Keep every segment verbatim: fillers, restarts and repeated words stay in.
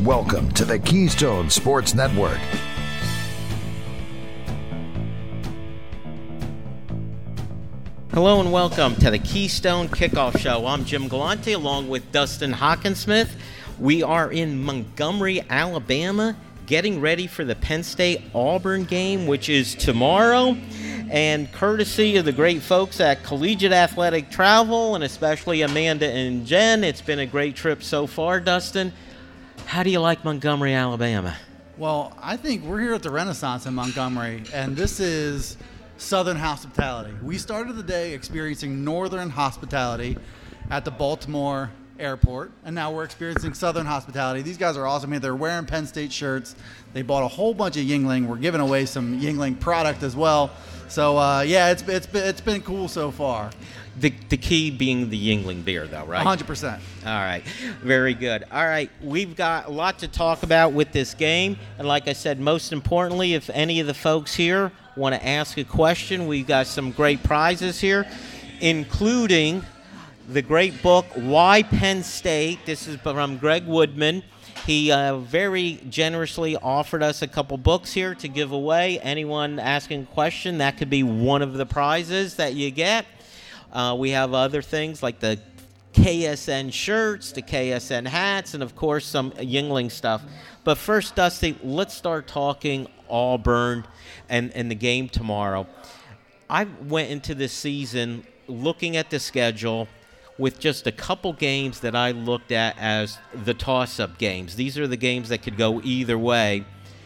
Welcome to the Keystone Sports Network. Hello and welcome to the Keystone Kickoff Show. I'm Jim Galante along with Dustin Hockensmith. We are in Montgomery, Alabama, getting ready for the Penn State-Auburn game, which is tomorrow. And courtesy of the great folks at Collegiate Athletic Travel, and especially Amanda and Jen, it's been a great trip so far. Dustin, how do you like Montgomery, Alabama? Well, I think we're here at the Renaissance in Montgomery, and this is Southern hospitality. We started the day experiencing Northern hospitality at the Baltimore Airport, and now we're experiencing Southern hospitality. These guys are awesome. They're wearing Penn State shirts. They bought a whole bunch of Yuengling. We're giving away some Yuengling product as well. So, uh, yeah, it's it's been, it's been cool so far. The the key being the Yuengling beer, though, right? one hundred percent. All right. Very good. All right. We've got a lot to talk about with this game. And like I said, most importantly, if any of the folks here want to ask a question, we've got some great prizes here, including the great book, Why Penn State. This is from Greg Woodman. He uh, very generously offered us a couple books here to give away. Anyone asking a question, that could be one of the prizes that you get. Uh, we have other things like the K S N shirts, the K S N hats, and, of course, some Yuengling stuff. But first, Dusty, let's start talking Auburn and, and the game tomorrow. I went into this season looking at the schedule with just a couple games that I looked at as the toss-up games. These are the games that could go either way.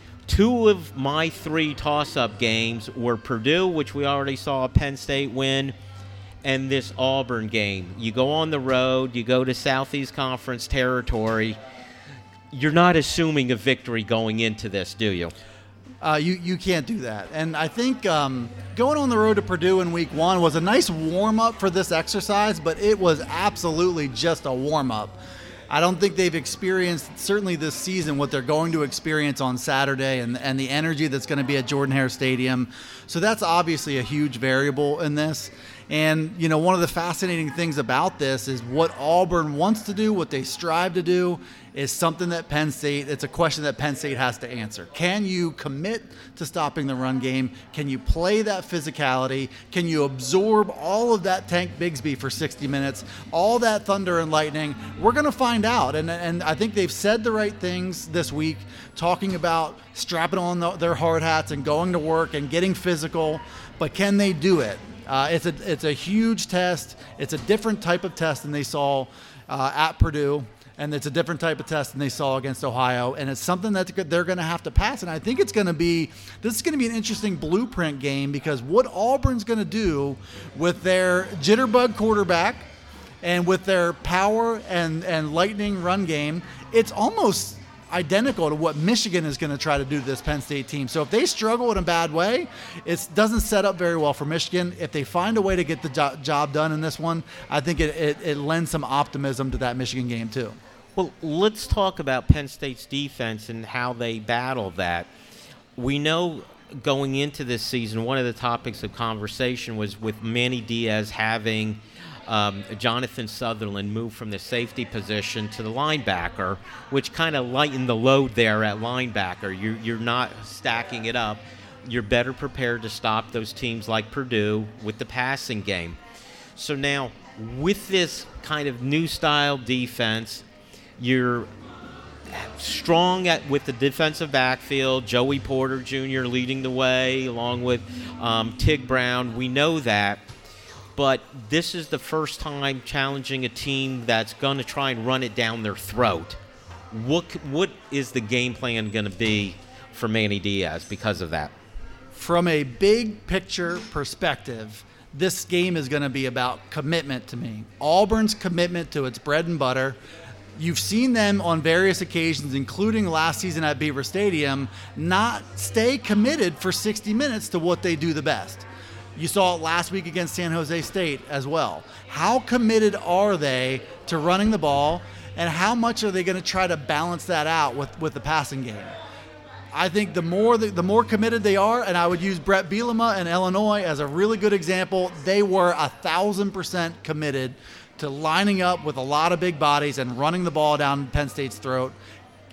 Two of my three toss-up games were Purdue, which we already saw Penn State win, and this Auburn game. You go on the road, you go to Southeast Conference territory. You're not assuming a victory going into this, do you? Uh, you, you can't do that. And I think um, going on the road to Purdue in week one was a nice warm-up for this exercise, but it was absolutely just a warm-up. I don't think they've experienced, certainly this season, what they're going to experience on Saturday and, and the energy that's going to be at Jordan-Hare Stadium. So that's obviously a huge variable in this. And, you know, one of the fascinating things about this is what Auburn wants to do, what they strive to do, is something that Penn State, it's a question that Penn State has to answer. Can you commit to stopping the run game? Can you play that physicality? Can you absorb all of that Tank Bigsby for sixty minutes, all that thunder and lightning? We're going to find out. And, and I think they've said the right things this week, talking about strapping on the, their hard hats and going to work and getting physical. But can they do it? Uh, it's a it's a huge test. It's a different type of test than they saw uh, at Purdue, and it's a different type of test than they saw against Ohio. And it's something that they're going to have to pass. And I think it's going to be this is going to be an interesting blueprint game, because what Auburn's going to do with their jitterbug quarterback and with their power and and lightning run game, it's almost identical to what Michigan is going to try to do to this Penn State team. So if they struggle in a bad way, it doesn't set up very well for Michigan. If they find a way to get the jo- job done in this one, I think it, it, it lends some optimism to that Michigan game too. Well, let's talk about Penn State's defense and how they battle that. We know going into this season, one of the topics of conversation was with Manny Diaz having Um, Jonathan Sutherland moved from the safety position to the linebacker, which kind of lightened the load there at linebacker. You're, you're not stacking it up. You're better prepared to stop those teams like Purdue with the passing game. So now, with this kind of new style defense, you're strong at with the defensive backfield. Joey Porter Junior leading the way, along with um, Tig Brown. We know that. But this is the first time challenging a team that's going to try and run it down their throat. What what is the game plan going to be for Manny Diaz because of that? From a big picture perspective, this game is going to be about commitment to me. Auburn's commitment to its bread and butter. You've seen them on various occasions, including last season at Beaver Stadium, not stay committed for sixty minutes to what they do the best. You saw it last week against San Jose State as well. How committed are they to running the ball, and how much are they going to try to balance that out with, with the passing game? I think the more the, the more committed they are, and I would use Brett Bielema in Illinois as a really good example. They were a thousand percent committed to lining up with a lot of big bodies and running the ball down Penn State's throat.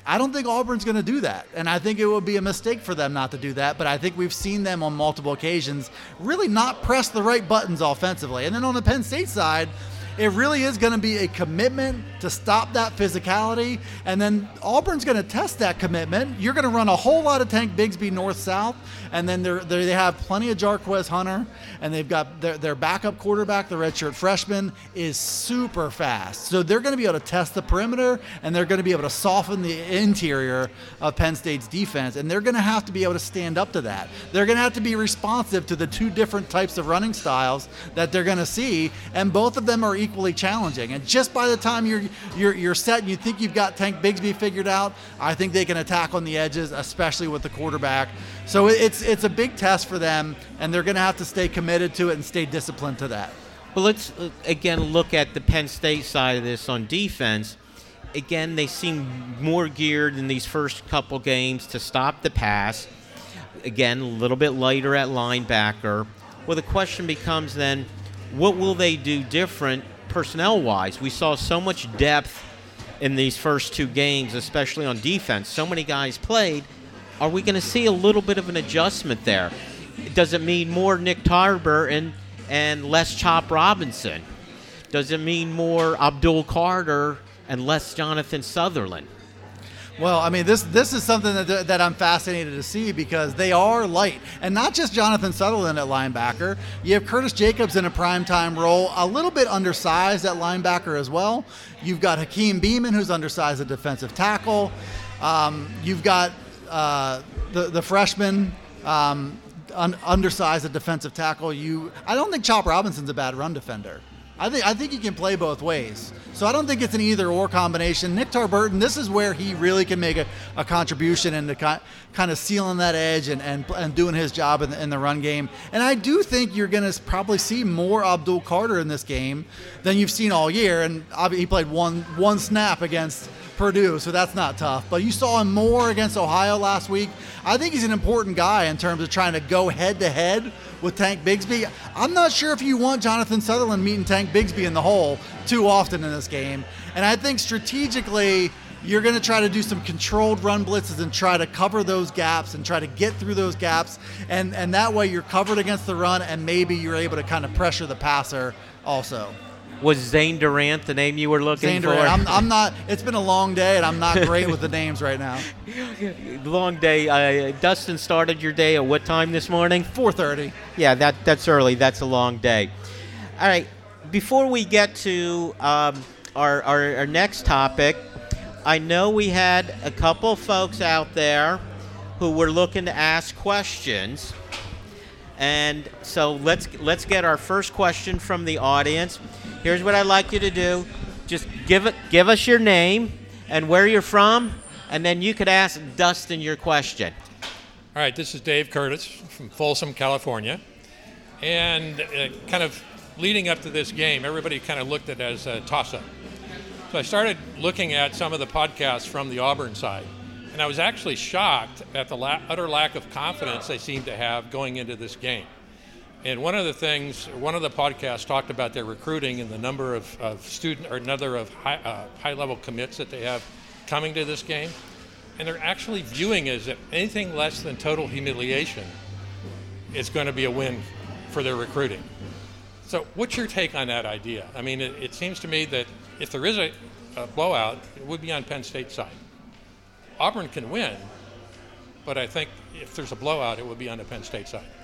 I don't think Auburn's going to do that, and I think it would be a mistake for them not to do that, but I think we've seen them on multiple occasions really not press the right buttons offensively. And then on the Penn State side, it really is going to be a commitment to stop that physicality, and then Auburn's going to test that commitment. You're going to run a whole lot of Tank Bigsby north-south, and then they're, they're, they have plenty of Jarquez Hunter, and they've got their, their backup quarterback, the redshirt freshman, is super fast. So they're going to be able to test the perimeter, and they're going to be able to soften the interior of Penn State's defense, and they're going to have to be able to stand up to that. They're going to have to be responsive to the two different types of running styles that they're going to see, and both of them are equally challenging. And just by the time you're you're you're set and you think you've got Tank Bigsby figured out, I think they can attack on the edges, especially with the quarterback. So it's it's a big test for them, and they're going to have to stay committed to it and stay disciplined to that. Well, let's uh, again look at the Penn State side of this on defense. Again, they seem more geared in these first couple games to stop the pass. Again, a little bit lighter at linebacker. Well, the question becomes then, what will they do different personnel-wise? We saw so much depth in these first two games, especially on defense. So many guys played. Are we going to see a little bit of an adjustment there? Does it mean more Nick Tarver and, and less Chop Robinson? Does it mean more Abdul Carter and less Jonathan Sutherland? Well, I mean, this this is something that that I'm fascinated to see because they are light. And not just Jonathan Sutherland at linebacker. You have Curtis Jacobs in a primetime role, a little bit undersized at linebacker as well. You've got Hakeem Beamon, who's undersized at defensive tackle. Um, you've got uh, the, the freshman um, un- undersized at defensive tackle. You, I don't think Chop Robinson's a bad run defender. I think I think he can play both ways. So I don't think it's an either-or combination. Nick Tarburton, this is where he really can make a, a contribution into kind, kind of sealing that edge and, and, and doing his job in the, in the run game. And I do think you're going to probably see more Abdul Carter in this game than you've seen all year. And he played one one snap against Purdue, so that's not tough. But you saw him more against Ohio last week. I think he's an important guy in terms of trying to go head-to-head with Tank Bigsby. I'm not sure if you want Jonathan Sutherland meeting Tank Bigsby in the hole too often in this game. And I think strategically, you're going to try to do some controlled run blitzes and try to cover those gaps and try to get through those gaps. And, and that way you're covered against the run, and maybe you're able to kind of pressure the passer also. Was Zane Durant the name you were looking Zane for? Durant. I'm, I'm not. It's been a long day, and I'm not great with the names right now. Long day. Uh, Dustin started your day at what time this morning? four thirty. Yeah, that that's early. That's a long day. All right. Before we get to um, our, our our next topic, I know we had a couple folks out there who were looking to ask questions, and so let's let's get our first question from the audience. Here's what I'd like you to do. Just give it, give us your name and where you're from, and then you could ask Dustin your question. All right, this is Dave Curtis from Folsom, California. And uh, kind of leading up to this game, everybody kind of looked at it as a toss-up. So I started looking at some of the podcasts from the Auburn side, and I was actually shocked at the la- utter lack of confidence they seemed to have going into this game. And one of the things, one of the podcasts talked about their recruiting and the number of, of student or another of high, uh, high-level commits that they have coming to this game. And they're actually viewing it as if anything less than total humiliation is going to be a win for their recruiting. So what's your take on that idea? I mean, it, it seems to me that if there is a, a blowout, it would be on Penn State's side. Auburn can win, but I think if there's a blowout, it would be on the Penn State side.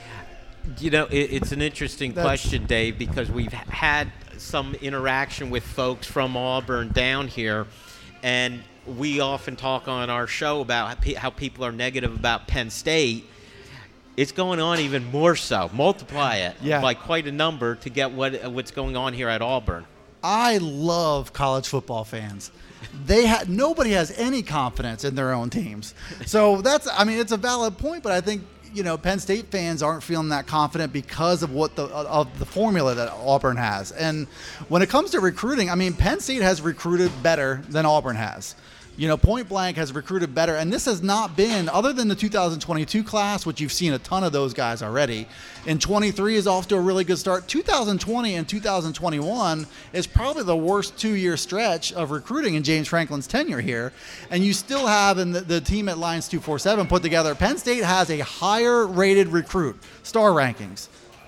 You know, it, it's an interesting That's, question, Dave, because we've had some interaction with folks from Auburn down here, and we often talk on our show about how people are negative about Penn State. It's going on even more so. Multiply it yeah. by quite a number to get what what's going on here at Auburn. I love college football fans. They ha- nobody has any confidence in their own teams. So that's, I mean, it's a valid point, but I think, you know, Penn State fans aren't feeling that confident because of what the of the formula that Auburn has. And when it comes to recruiting, I mean, Penn State has recruited better than Auburn has. You know, Point Blank has recruited better, and this has not been, other than the two thousand twenty-two class, which you've seen a ton of those guys already, and twenty-three is off to a really good start. two thousand twenty and two thousand twenty-one is probably the worst two-year stretch of recruiting in James Franklin's tenure here, and you still have, and the, the team at Lions two forty-seven put together, Penn State has a higher-rated recruit, star rankings.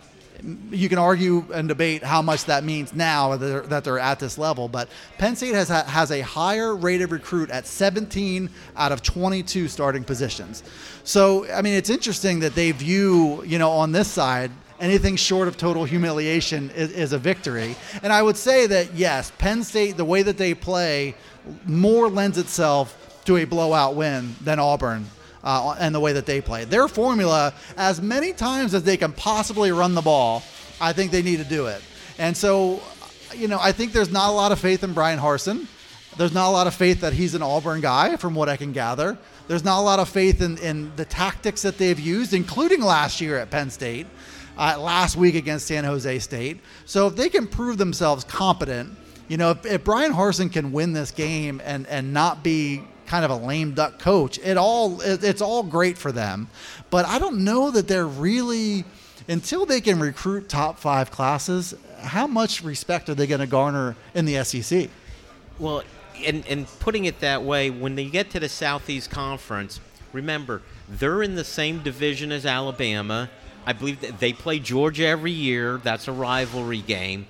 You can argue and debate how much that means now that they're, that they're at this level, but Penn State has has a higher rated recruit at seventeen out of twenty-two starting positions. So, I mean, it's interesting that they view, you know, on this side, anything short of total humiliation is, is a victory. And I would say that, yes, Penn State, the way that they play, more lends itself to a blowout win than Auburn. Uh, and the way that they play. Their formula, as many times as they can possibly run the ball, I think they need to do it. And so, you know, I think there's not a lot of faith in Brian Harsin. There's not a lot of faith that he's an Auburn guy, from what I can gather. There's not a lot of faith in, in the tactics that they've used, including last year at Penn State, uh, last week against San Jose State. So if they can prove themselves competent, you know, if, if Brian Harsin can win this game and, and not be kind of a lame duck coach, it all it, it's all great for them. But I don't know that they're really, until they can recruit top five classes, how much respect are they going to garner in the S E C? Well, and, and putting it that way, when they get to the Southeast Conference, remember, they're in the same division as Alabama. I believe that they play Georgia every year. That's a rivalry game.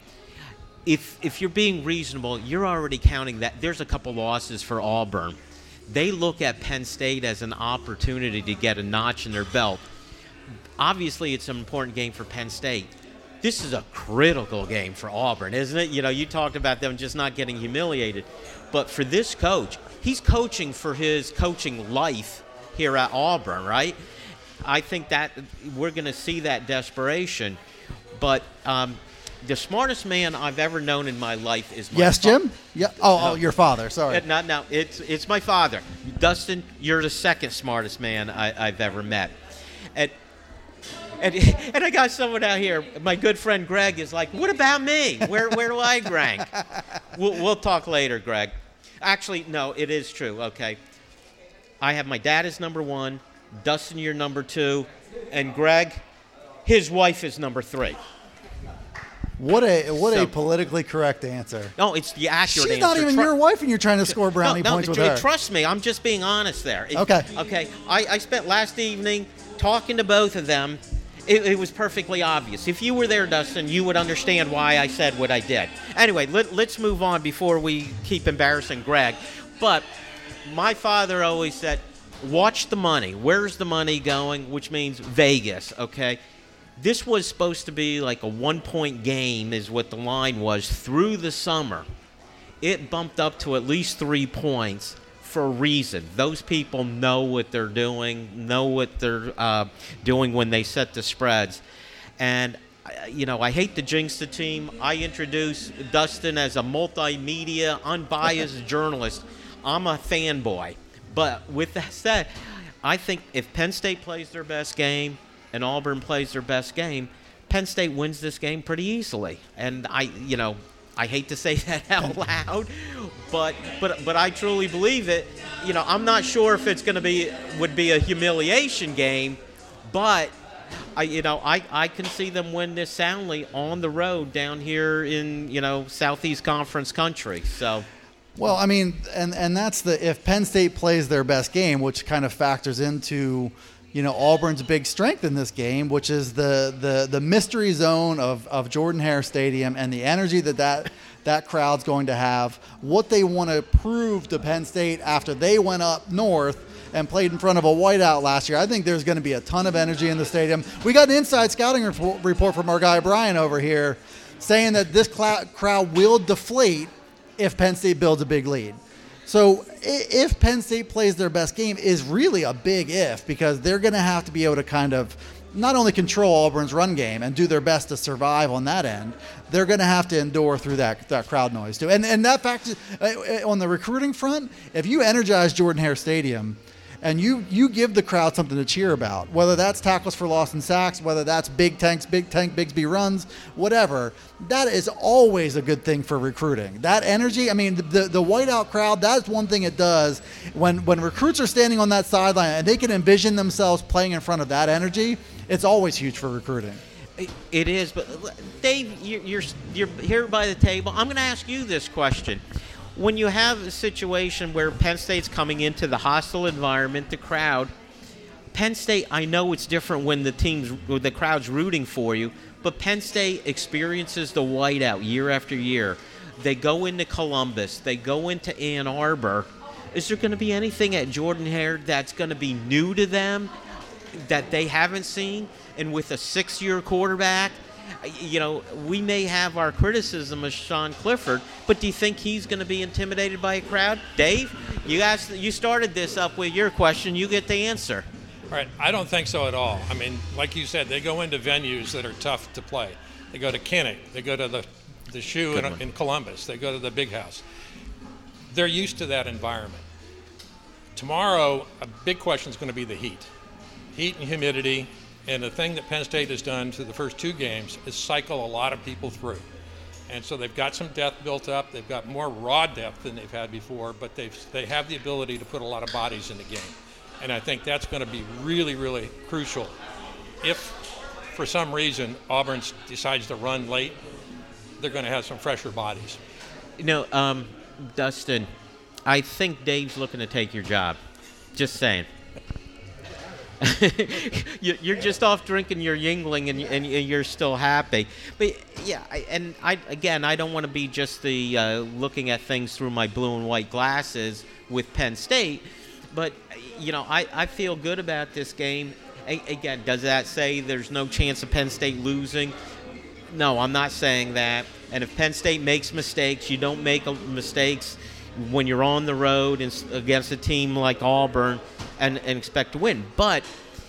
If if you're being reasonable, you're already counting that there's a couple losses for Auburn. They look at Penn State as an opportunity to get a notch in their belt. Obviously, it's an important game for Penn State. This is a critical game for Auburn, isn't it? You know, you talked about them just not getting humiliated. But for this coach, he's coaching for his coaching life here at Auburn, right? I think that we're going to see that desperation. But um, the smartest man I've ever known in my life is my Yes, fa- Jim? Yeah. Oh, No. oh, your father. Sorry. Uh, No, no, it's it's my father. Dustin, you're the second smartest man I, I've ever met. And, and and I got someone out here, my good friend Greg is like, what about me? Where where do I rank? We'll, we'll talk later, Greg. Actually, no, it is true. Okay. I have my dad as number one, Dustin, you're number two, and Greg, his wife is number three. What a what So- a politically correct answer. No, it's the accurate She's answer. not even Tru- your wife, and you're trying to score brownie no, no, points with tr- her. Trust me, I'm just being honest there. It- Okay. Okay. I, I spent last evening talking to both of them. It, it was perfectly obvious. If you were there, Dustin, you would understand why I said what I did. Anyway, let, let's move on before we keep embarrassing Greg. But my father always said, watch the money. Where's the money going? Which means Vegas, okay? This was supposed to be like a one-point game is what the line was through the summer. It bumped up to at least three points for a reason. Those people know what they're doing, know what they're uh, doing when they set the spreads. And, uh, you know, I hate to jinx the team. I introduce Dustin as a multimedia, unbiased journalist. I'm a fanboy. But with that said, I think if Penn State plays their best game and Auburn plays their best game, Penn State wins this game pretty easily. And I, you know, I hate to say that out loud, but but but I truly believe it. You know, I'm not sure if it's going to be would be a humiliation game, but I you know I, I can see them win this soundly on the road down here in you know Southeast Conference country. So. Well, I mean, and and that's the if Penn State plays their best game, which kind of factors into, you know, Auburn's big strength in this game, which is the the the mystery zone of, of Jordan-Hare Stadium and the energy that that, that crowd's going to have, what they want to prove to Penn State after they went up north and played in front of a whiteout last year. I think there's going to be a ton of energy in the stadium. We got an inside scouting report, report from our guy Brian over here saying that this cl- crowd will deflate if Penn State builds a big lead. So if Penn State plays their best game is really a big if, because they're going to have to be able to kind of not only control Auburn's run game and do their best to survive on that end, they're going to have to endure through that that crowd noise too. And and that fact, on the recruiting front, if you energize Jordan-Hare Stadium and you you give the crowd something to cheer about, whether that's tackles for loss and sacks, whether that's big tanks, big tank, Bigsby runs, whatever, that is always a good thing for recruiting. That energy, I mean, the the whiteout crowd, that's one thing it does. when when recruits are standing on that sideline and they can envision themselves playing in front of that energy, it's always huge for recruiting. It is, but Dave, you're you're here by the table. I'm going to ask you this question: when you have a situation where Penn State's coming into the hostile environment, the crowd, Penn State, I know it's different when the team's when the crowd's rooting for you, but Penn State experiences the whiteout year after year. They go into Columbus, they go into Ann Arbor. Is there going to be anything at Jordan-Hare that's going to be new to them that they haven't seen? And with a six-year quarterback, you know, we may have our criticism of Sean Clifford, but do you think he's going to be intimidated by a crowd? Dave, you asked, you started this up with your question. You get the answer. All right, I don't think so at all. I mean, like you said, they go into venues that are tough to play. They go to Kinnick. They go to the, the Shoe in, in Columbus. They go to the Big House. They're used to that environment. Tomorrow, a big question is going to be the heat. Heat and humidity. And the thing that Penn State has done through the first two games is cycle a lot of people through. And so they've got some depth built up. They've got more raw depth than they've had before, but they've, they have the ability to put a lot of bodies in the game. And I think that's going to be really, really crucial. If, for some reason, Auburn decides to run late, they're going to have some fresher bodies. You know, um, Dustin, I think Dave's looking to take your job. Just saying. You're just off drinking your Yingling and, and you're still happy. But yeah, and I again, I don't want to be just the uh, looking at things through my blue and white glasses with Penn State. But you know, I, I feel good about this game. A- again, does that say there's no chance of Penn State losing? No, I'm not saying that. And if Penn State makes mistakes, you don't make mistakes when you're on the road and against a team like Auburn and, and expect to win. But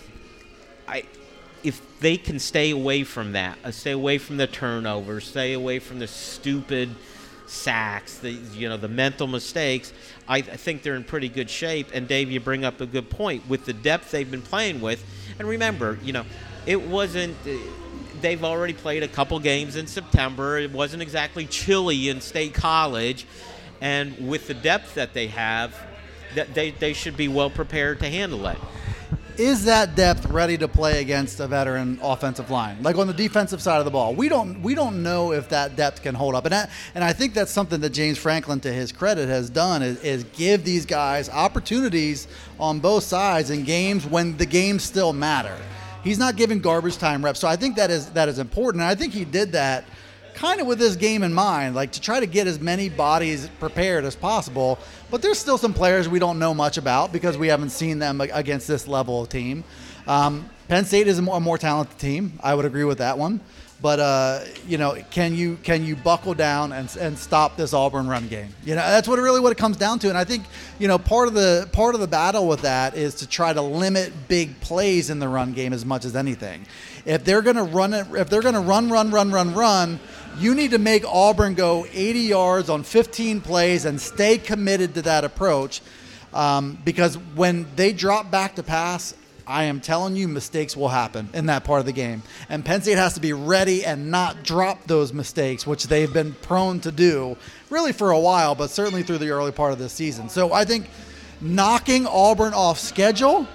I, if they can stay away from that, uh, stay away from the turnovers, stay away from the stupid sacks, the you know the mental mistakes, I, I think they're in pretty good shape. And Dave, you bring up a good point with the depth they've been playing with. And remember, you know, it wasn't. Uh, they've already played a couple games in September. It wasn't exactly chilly in State College. And with the depth that they have, that they, they should be well prepared to handle it. Is that depth ready to play against a veteran offensive line? Like on the defensive side of the ball, we don't we don't know if that depth can hold up. And I, and I think that's something that James Franklin, to his credit, has done is, is give these guys opportunities on both sides in games when the games still matter. He's not giving garbage time reps. So I think that is that is important. And I think he did that kind of with this game in mind, like to try to get as many bodies prepared as possible. But there's still some players we don't know much about because we haven't seen them against this level of team. Um, Penn State is a more, a more talented team. I would agree with that one. But uh, you know, can you can you buckle down and and stop this Auburn run game? You know, that's what it really what it comes down to. And I think you know part of the part of the battle with that is to try to limit big plays in the run game as much as anything. If they're going to run it, if they're going to run, run, run, run, run. You need to make Auburn go eighty yards on fifteen plays and stay committed to that approach um, because when they drop back to pass, I am telling you mistakes will happen in that part of the game. And Penn State has to be ready and not drop those mistakes, which they've been prone to do really for a while, but certainly through the early part of this season. So I think knocking Auburn off schedule,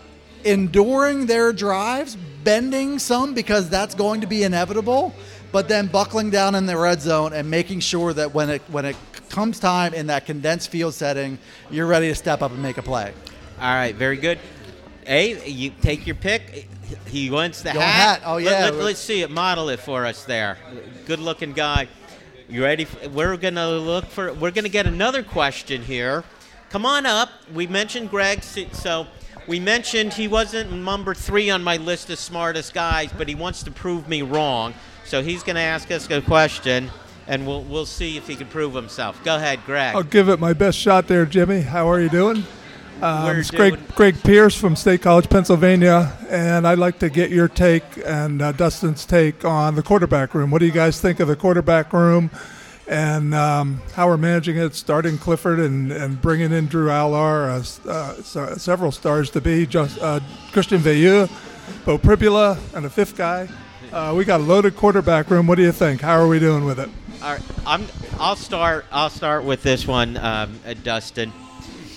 enduring their drives, bending some because that's going to be inevitable, but then buckling down in the red zone and making sure that when it when it comes time in that condensed field setting, you're ready to step up and make a play. All right, very good. Hey, you take your pick. He wants the Your hat. hat. Oh, Let, yeah. let, let's see it. Model it for us there. Good-looking guy. You ready? For, we're gonna look for. We're gonna get another question here. Come on up. We mentioned Greg, so. We mentioned he wasn't number three on my list of smartest guys, but he wants to prove me wrong. So he's going to ask us a question, and we'll we'll see if he can prove himself. Go ahead, Greg. I'll give it my best shot there, Jimmy. How are you doing? Um, We're it's doing- Greg, Greg Pierce from State College, Pennsylvania, and I'd like to get your take and uh, Dustin's take on the quarterback room. What do you guys think of the quarterback room and um, how we're managing it, starting Clifford and, and bringing in Drew Allar, uh, uh, so, several stars to be, just uh, Christian Veilleux, Bo Pribula, and a fifth guy. Uh, we got a loaded quarterback room. What do you think? How are we doing with it? All right, I'm. I'll start. I'll start with this one, um, uh, Dustin.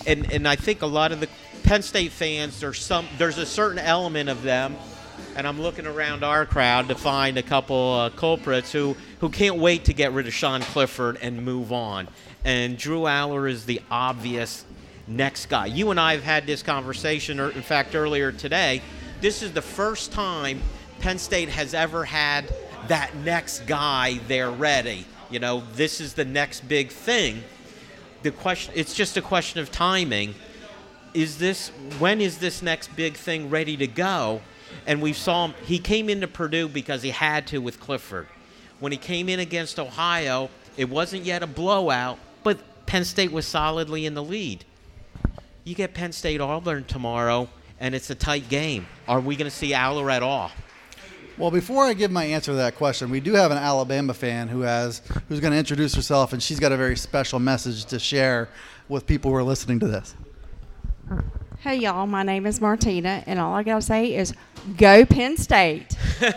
and and I think a lot of the Penn State fans, there's some, there's a certain element of them, and I'm looking around our crowd to find a couple uh, culprits who who can't wait to get rid of Sean Clifford and move on. And Drew Aller is the obvious next guy. You and I have had this conversation, or in fact, earlier today. This is the first time Penn State has ever had that next guy there ready. You know, this is the next big thing. The question, it's just a question of timing. Is this, when is this next big thing ready to go? And we saw him, he came into Purdue because he had to with Clifford. When he came in against Ohio, it wasn't yet a blowout, but Penn State was solidly in the lead. You get Penn State Auburn tomorrow, and it's a tight game. Are we going to see Aller at all? Well, before I give my answer to that question, we do have an Alabama fan who has who's going to introduce herself, and she's got a very special message to share with people who are listening to this. Hey, y'all. My name is Martina, and all I got to say is go Penn State.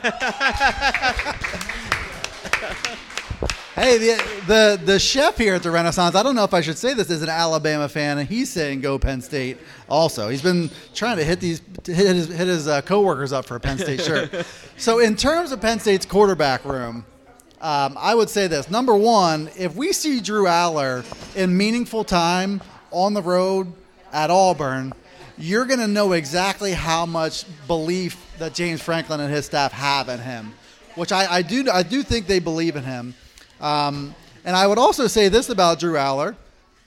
Hey, the, the the chef here at the Renaissance, I don't know if I should say this, is an Alabama fan, and he's saying go Penn State also. He's been trying to hit these to hit his, hit his uh, coworkers up for a Penn State shirt. So in terms of Penn State's quarterback room, um, I would say this. Number one, if we see Drew Aller in meaningful time on the road at Auburn, you're going to know exactly how much belief that James Franklin and his staff have in him, which I, I do I do think they believe in him. Um, and I would also say this about Drew Aller.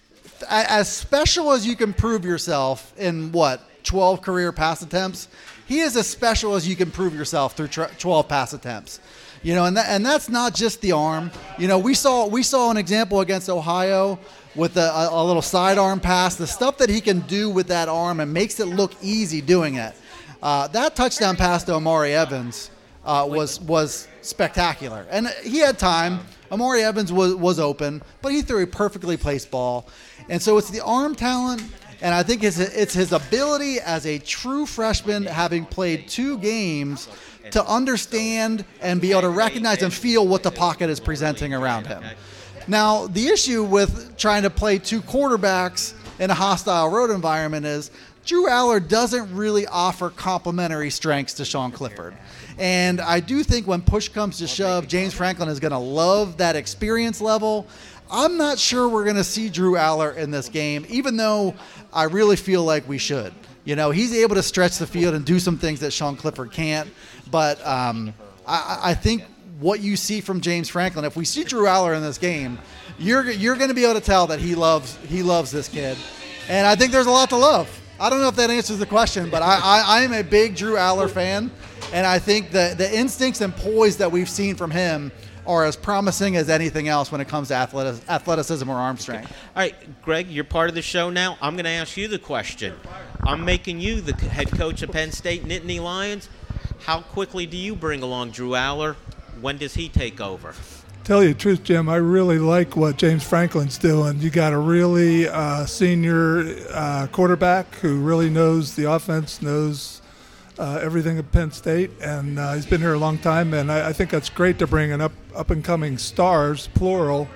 As special as you can prove yourself in, what, twelve career pass attempts, he is as special as you can prove yourself through twelve pass attempts. You know, and that, and that's not just the arm. You know, we saw we saw an example against Ohio with a, a little sidearm pass, the stuff that he can do with that arm and makes it look easy doing it. Uh, that touchdown pass to Amari Evans uh, was was spectacular. And he had time. Amari Evans was, was open, but he threw a perfectly placed ball. And so it's the arm talent, and I think it's, it's his ability as a true freshman, having played two games, to understand and be able to recognize and feel what the pocket is presenting around him. Now, the issue with trying to play two quarterbacks in a hostile road environment is Drew Aller doesn't really offer complementary strengths to Sean Clifford. And I do think when push comes to shove, James Franklin is going to love that experience level. I'm not sure we're going to see Drew Aller in this game, even though I really feel like we should. You know, he's able to stretch the field and do some things that Sean Clifford can't. But um, I, I think what you see from James Franklin, if we see Drew Aller in this game, you're you're going to be able to tell that he loves he loves this kid. And I think there's a lot to love. I don't know if that answers the question, but I, I, I am a big Drew Aller fan. And I think the, the instincts and poise that we've seen from him are as promising as anything else when it comes to athletic, athleticism or arm strength. All right, Greg, you're part of the show now. I'm going to ask you the question. I'm making you the head coach of Penn State Nittany Lions. How quickly do you bring along Drew Aller? When does he take over? Tell you the truth, Jim, I really like what James Franklin's doing. You got a really uh, senior uh, quarterback who really knows the offense, knows Uh, everything at Penn State, and uh, he's been here a long time, and I, I think that's great to bring an up, up-and-coming stars, plural,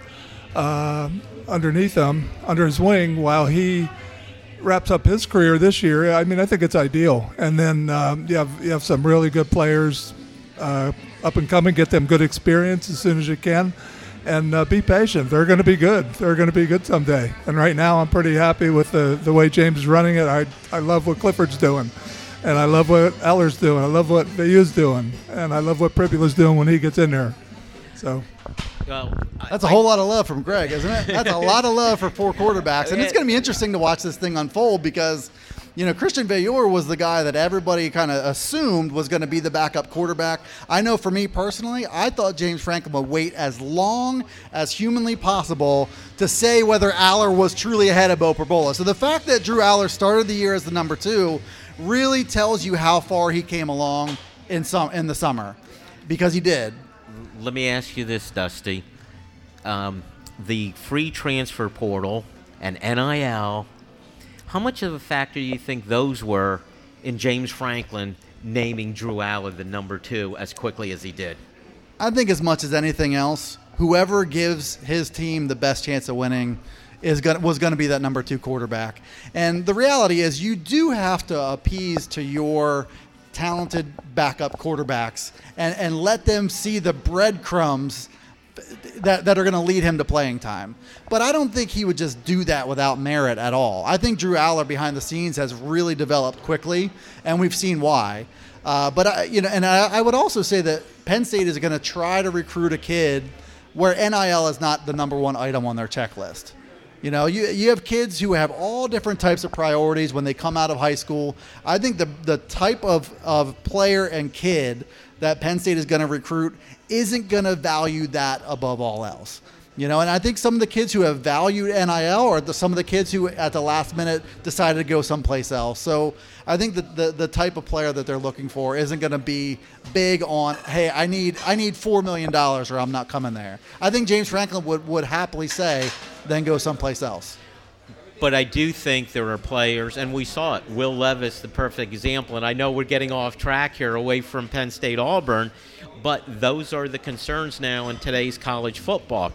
uh, underneath him, under his wing, while he wraps up his career this year. I mean, I think it's ideal. And then um, you have you have some really good players uh, up and coming, get them good experience as soon as you can, and uh, be patient. They're going to be good. They're going to be good someday. And right now I'm pretty happy with the, the way James is running it. I, I love what Clifford's doing. And I love what Eller's doing. I love what V U's doing. And I love what Pribula's doing when he gets in there. So Well, That's a whole lot of love from Greg, isn't it? That's a lot of love for four quarterbacks. And it's going to be interesting to watch this thing unfold because, you know, Christian Veilleur was the guy that everybody kind of assumed was going to be the backup quarterback. I know for me personally, I thought James Franklin would wait as long as humanly possible to say whether Aller was truly ahead of Bo Perbola. So the fact that Drew Aller started the year as the number two really tells you how far he came along in some in the summer, because he did. Let me ask you this, Dusty. Um, the free transfer portal and N I L, how much of a factor do you think those were in James Franklin naming Drew Aller the number two as quickly as he did? I think as much as anything else, whoever gives his team the best chance of winning is going was going to be that number two quarterback. And the reality is you do have to appease to your talented backup quarterbacks and, and let them see the breadcrumbs that, that are going to lead him to playing time. But I don't think he would just do that without merit at all. I think Drew Aller behind the scenes has really developed quickly, and we've seen why. Uh, but I, you know, and I, I would also say that Penn State is going to try to recruit a kid where N I L is not the number one item on their checklist. You know, you you have kids who have all different types of priorities when they come out of high school. I think the the type of, of player and kid that Penn State is going to recruit isn't going to value that above all else. You know, and I think some of the kids who have valued N I L are the, some of the kids who at the last minute decided to go someplace else. So I think that the, the type of player that they're looking for isn't going to be big on, hey, I need I need four million dollars or I'm not coming there. I think James Franklin would, would happily say, then go someplace else. But I do think there are players, and we saw it. Will Levis, the perfect example, and I know we're getting off track here away from Penn State Auburn, but those are the concerns now in today's college football.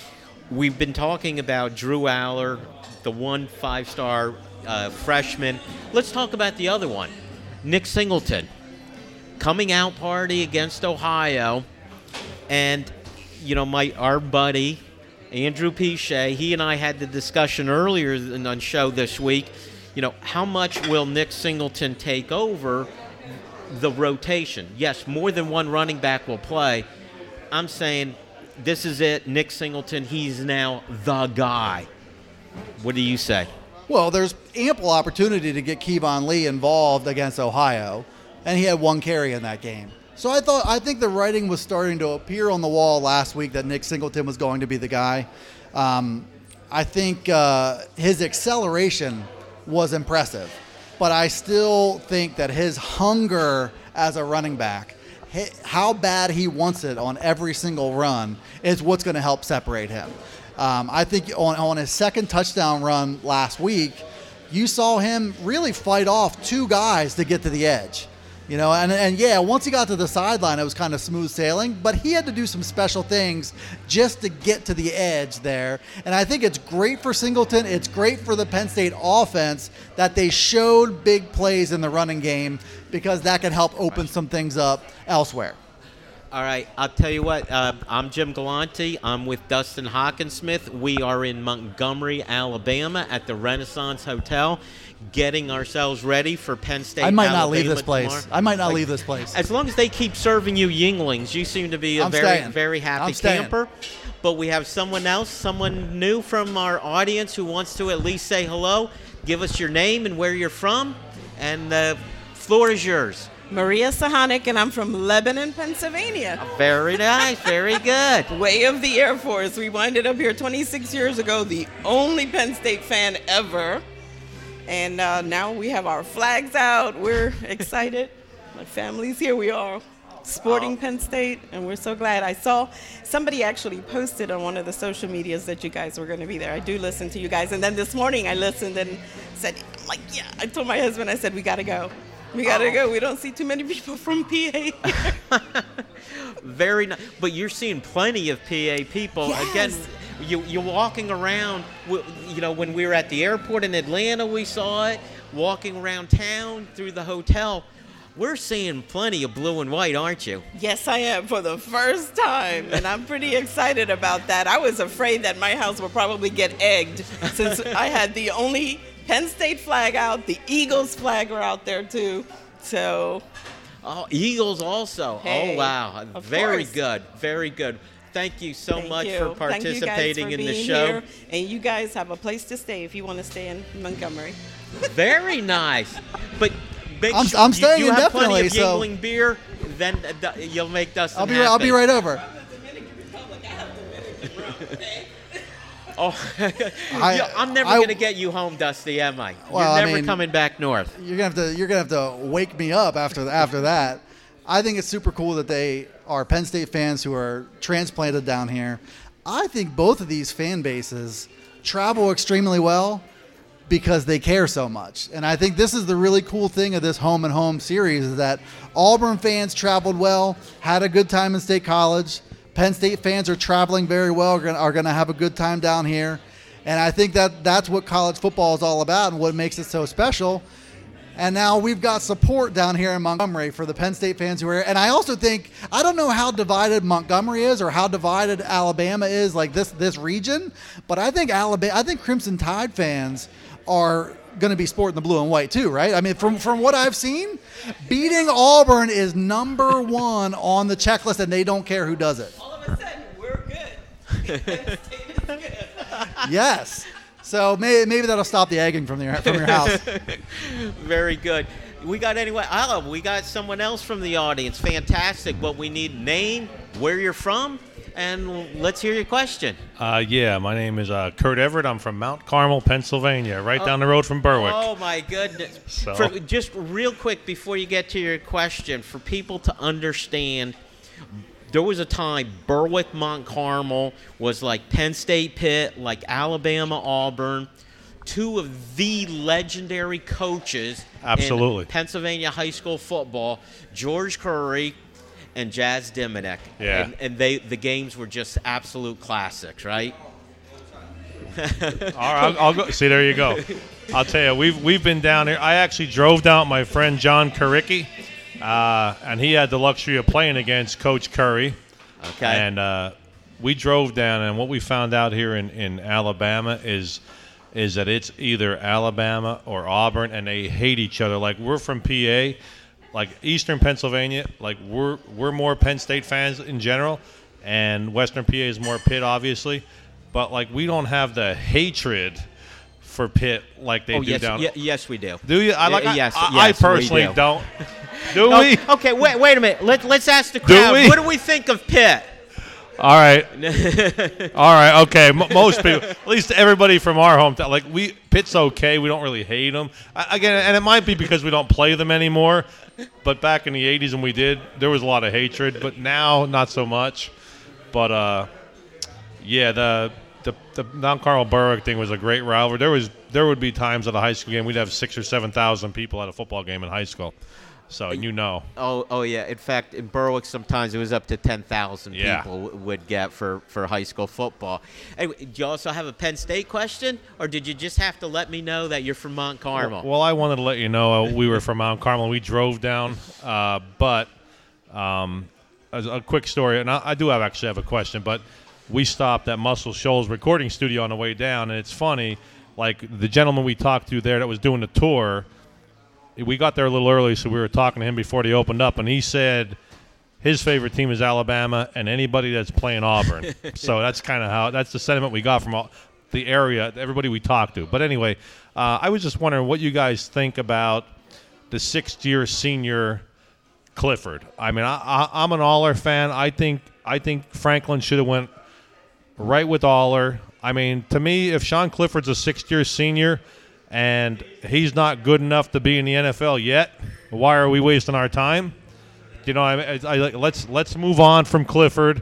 We've been talking about Drew Aller, the one five-star uh, freshman. Let's talk about the other one, Nick Singleton. Coming out party against Ohio, and, you know, my our buddy, Andrew Pichet, he and I had the discussion earlier in the show this week, you know, how much will Nick Singleton take over the rotation? Yes, more than one running back will play. I'm saying this is it, Nick Singleton, he's now the guy. What do you say? Well, there's ample opportunity to get Kevon Lee involved against Ohio, and he had one carry in that game. So I thought I think the writing was starting to appear on the wall last week that Nick Singleton was going to be the guy. Um, I think uh, his acceleration was impressive, but I still think that his hunger as a running back, how bad he wants it on every single run, is what's going to help separate him. Um, I think on, on his second touchdown run last week, you saw him really fight off two guys to get to the edge. You know, and, and yeah, once he got to the sideline, it was kind of smooth sailing, but he had to do some special things just to get to the edge there. And I think it's great for Singleton. It's great for the Penn State offense that they showed big plays in the running game, because that can help open some things up elsewhere. All right, I'll tell you what, uh, I'm Jim Galante. I'm with Dustin Hockensmith. We are in Montgomery, Alabama at the Renaissance Hotel, getting ourselves ready for Penn State. I might Alabama not leave this place. tomorrow. I might not like, leave this place. As long as they keep serving you Yinglings, you seem to be a I'm very, staying. very happy I'm staying. camper. But we have someone else, someone new from our audience who wants to at least say hello. Give us your name and where you're from, and the floor is yours. Maria Sahanik, and I'm from Lebanon, Pennsylvania. Very nice, very good. Way of the Air Force. We winded up here twenty-six years ago, the only Penn State fan ever. And uh, now we have our flags out. We're excited. My family's here. We are sporting oh. Penn State, and we're so glad. I saw somebody actually posted on one of the social medias that you guys were going to be there. I do listen to you guys. And then this morning I listened and said, I'm like, yeah. I told my husband, I said, we got to go. We got to oh. go. We don't see too many people from P A here. Very nice. But you're seeing plenty of P A people. Yes. Again, you, you're walking around, you know, when we were at the airport in Atlanta, we saw it. Walking around town through the hotel, we're seeing plenty of blue and white, aren't you? Yes, I am, for the first time, and I'm pretty excited about that. I was afraid that my house would probably get egged since I had the only Penn State flag out. The Eagles flag are out there, too. So, oh, Eagles also. Hey, oh, wow. Very course. good. Very good. Thank you so Thank much you. for participating for in the being show. Here. And you guys have a place to stay if you want to stay in Montgomery. Very nice. But make I'm, sure I'm you, staying you have indefinitely, plenty of so Yingling beer, then uh, you'll make Dustin I'll be happy. I'll be right over. Oh, I, yeah, I'm never I, going to get you home, Dusty, am I? Well, You're I never mean, coming back north. You're gonna have to you're gonna have to wake me up after after that. I think it's super cool that they are Penn State fans who are transplanted down here. I think both of these fan bases travel extremely well because they care so much. And I think this is the really cool thing of this home and home series is that Auburn fans traveled well, had a good time in State College. Penn State fans are traveling very well, are going to have a good time down here. And I think that that's what college football is all about and what makes it so special. And now we've got support down here in Montgomery for the Penn State fans who are here. And I also think, I don't know how divided Montgomery is or how divided Alabama is, like this this region, but I think Alabama, I think Crimson Tide fans are going to be sporting the blue and white too, right? I mean, from from what I've seen, beating Auburn is number one on the checklist, and they don't care who does it. All of a sudden, we're good. Penn State is good. Yes. So maybe, maybe that'll stop the egging from, the, from your house. Very good. We got anyone? Oh, we got someone else from the audience. Fantastic. But we need name, where you're from, and let's hear your question. Uh, yeah, my name is uh, Kurt Everett. I'm from Mount Carmel, Pennsylvania, right oh, down the road from Berwick. Oh, my goodness. So. For, just real quick before you get to your question, for people to understand, there was a time Berwick, Mount Carmel was like Penn State, Pitt, like Alabama, Auburn, two of the legendary coaches Absolutely. in Pennsylvania high school football, George Curry and Jazz Diminick. Yeah. And, and they the games were just absolute classics, right? All right, I'll, I'll go. See, there you go. I'll tell you, we've we've been down here. I actually drove down with my friend John Kuricki. Uh, and he had the luxury of playing against Coach Curry. Okay. And uh, we drove down, and what we found out here in, in Alabama is is that it's either Alabama or Auburn, and they hate each other. Like, we're from P A, like Eastern Pennsylvania, like we're we're more Penn State fans in general, and Western P A is more Pitt, obviously. But, like, we don't have the hatred for Pitt like they oh, do yes, down. Y- yes, we do. Do you? I like. Y- I, yes, I, yes, I personally we do. don't. Do No, we? Okay, wait, wait a minute. Let, let's ask the crowd. we? What do we think of Pitt? All right. All right. Okay. M- most people, at least everybody from our hometown, like we, Pitt's okay. We don't really hate them. I, again, and it might be because we don't play them anymore. But back in the eighties when we did, there was a lot of hatred. But now, not so much. But uh, yeah, the the the Mount Carmel Berwick thing was a great rivalry. There was there would be times at a high school game we'd have six or seven thousand people at a football game in high school. So you know. Oh, oh yeah. In fact, in Berwick, sometimes it was up to ten thousand Yeah. people w- would get for, for high school football. Anyway, do you also have a Penn State question, or did you just have to let me know that you're from Mount Carmel? Well, I wanted to let you know uh, we were from Mount Carmel. We drove down, uh, but um, as a quick story, and I, I do have actually have a question, but we stopped at Muscle Shoals recording studio on the way down, and it's funny, like the gentleman we talked to there that was doing the tour, we got there a little early, so we were talking to him before they opened up, and he said his favorite team is Alabama and anybody that's playing Auburn. So that's kind of how – that's the sentiment we got from all, the area, everybody we talked to. But anyway, uh, I was just wondering what you guys think about the sixth-year senior Clifford. I mean, I, I, I'm an Aller fan. I think I think Franklin should have went right with Aller. I mean, to me, if Sean Clifford's a sixth-year senior – and he's not good enough to be in the N F L yet, why are we wasting our time? You know, I, I, I let's let's move on from Clifford.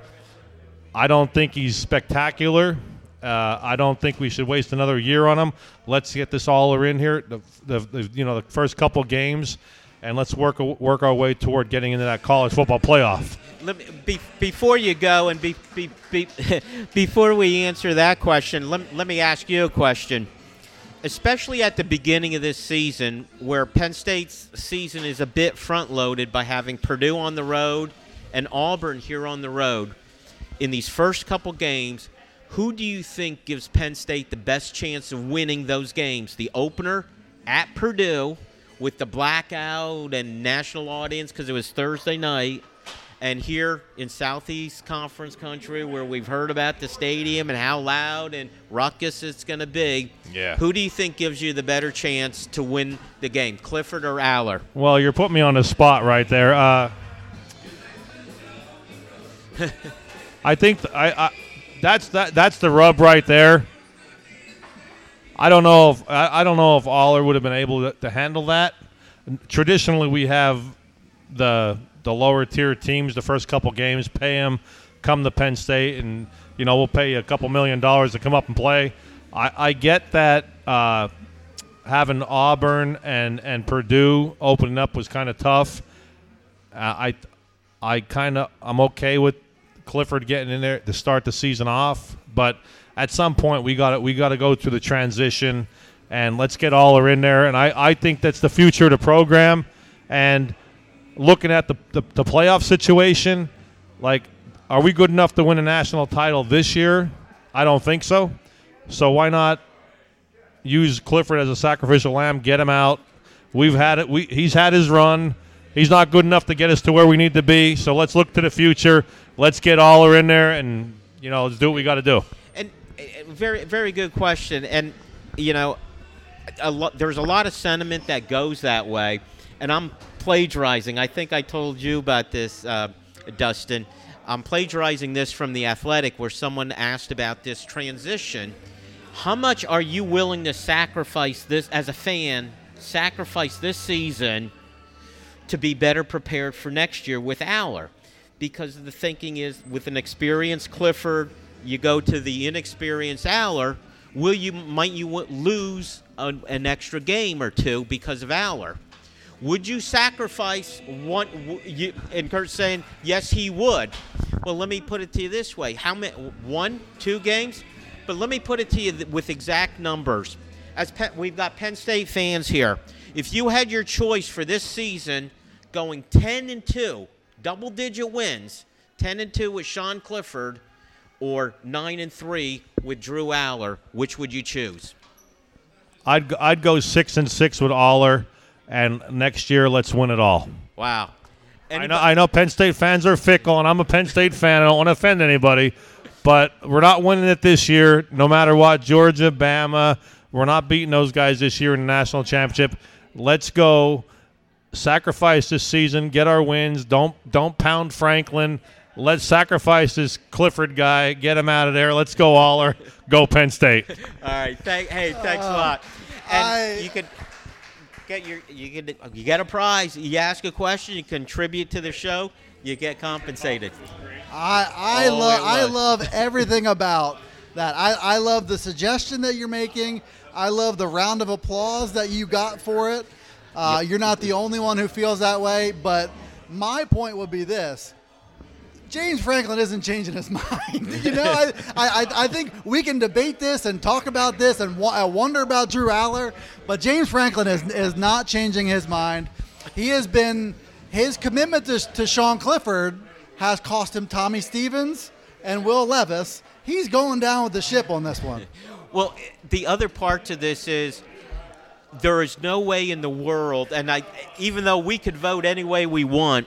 I don't think he's spectacular. Uh, I don't think we should waste another year on him. Let's get this Aller in here, the, the, the you know the first couple games, and let's work work our way toward getting into that college football playoff. Let me, be, before you go and be, be, be, before we answer that question, let, let me ask you a question. Especially at the beginning of this season, where Penn State's season is a bit front-loaded by having Purdue on the road and Auburn here on the road, in these first couple games, who do you think gives Penn State the best chance of winning those games? The opener at Purdue with the blackout and national audience because it was Thursday night, and here in Southeast Conference country where we've heard about the stadium and how loud and ruckus it's going to be, Yeah. who do you think gives you the better chance to win the game, Clifford or Aller? Well, you're putting me on the spot right there. Uh, I think th- I, I that's that that's the rub right there. I don't know if I, I don't know if Aller would have been able to, to handle that. Traditionally, we have the the lower tier teams the first couple games, pay them, come to Penn State, and you know we'll pay you a couple million dollars to come up and play. I, I get that uh, having Auburn and, and Purdue opening up was kind of tough. Uh, I I kind of I'm okay with Clifford getting in there to start the season off, but at some point we got we got to go through the transition, and let's get Aller in there. And I, I think that's the future of the program. And looking at the, the the playoff situation, like, are we good enough to win a national title this year? I don't think so. So why not use Clifford as a sacrificial lamb, get him out? We've had it. We he's had his run. He's not good enough to get us to where we need to be. So let's look to the future. Let's get Aller in there, and you know, let's do what we got to do. And uh, very, very good question. And you know, a lo- there's a lot of sentiment that goes that way. And I'm plagiarizing. I think I told you about this, uh, Dustin. I'm plagiarizing this from The Athletic, where someone asked about this transition. How much are you willing to sacrifice this as a fan? Sacrifice this season to be better prepared for next year with Aller, because the thinking is with an experienced Clifford, you go to the inexperienced Aller. Will you might you lose a, an extra game or two because of Aller? Would you sacrifice one? You, and Kurt's saying yes, he would. Well, let me put it to you this way: how many? One, two games? But let me put it to you th- with exact numbers. As Penn, we've got Penn State fans here. If you had your choice for this season, going ten and two, double-digit wins, ten and two with Sean Clifford, or nine and three with Drew Aller, which would you choose? I'd I'd go six and six with Aller, and next year let's win it all. Wow. I know I know Penn State fans are fickle, and I'm a Penn State fan. I don't want to offend anybody, but we're not winning it this year, no matter what. Georgia, Bama. We're not beating those guys this year in the national championship. Let's go sacrifice this season, get our wins. Don't don't pound Franklin. Let's sacrifice this Clifford guy, get him out of there. Let's go Aller, go Penn State. All right, thank, hey, thanks Uh, a lot. And I- you could get your you get you get a prize. You ask a question, you contribute to the show, you get compensated. I I Oh, love it I was. love everything about that. I, I love the suggestion that you're making. I love the round of applause that you got for it. Uh, You're not the only one who feels that way, but my point would be this. James Franklin isn't changing his mind. you know, I, I, I think we can debate this and talk about this and wa- I wonder about Drew Aller, but James Franklin is, is not changing his mind. He has been, his commitment to, to Sean Clifford has cost him Tommy Stevens and Will Levis. He's going down with the ship on this one. Well, the other part to this is there is no way in the world, and I, even though we could vote any way we want,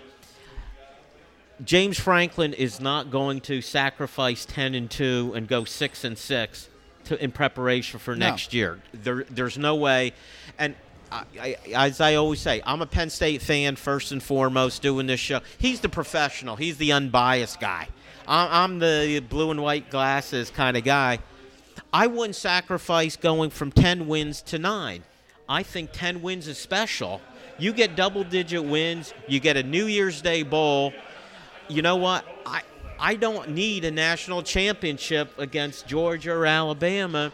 James Franklin is not going to sacrifice ten and two and go six and six to, in preparation for No. next year. There, there's no way. And I, I, as I always say, I'm a Penn State fan first and foremost doing this show. He's the professional. He's the unbiased guy. I'm, I'm the blue and white glasses kind of guy. I wouldn't sacrifice going from ten wins to nine. I think ten wins is special. You get double-digit wins. You get a New Year's Day bowl. You know what? I I don't need a national championship against Georgia or Alabama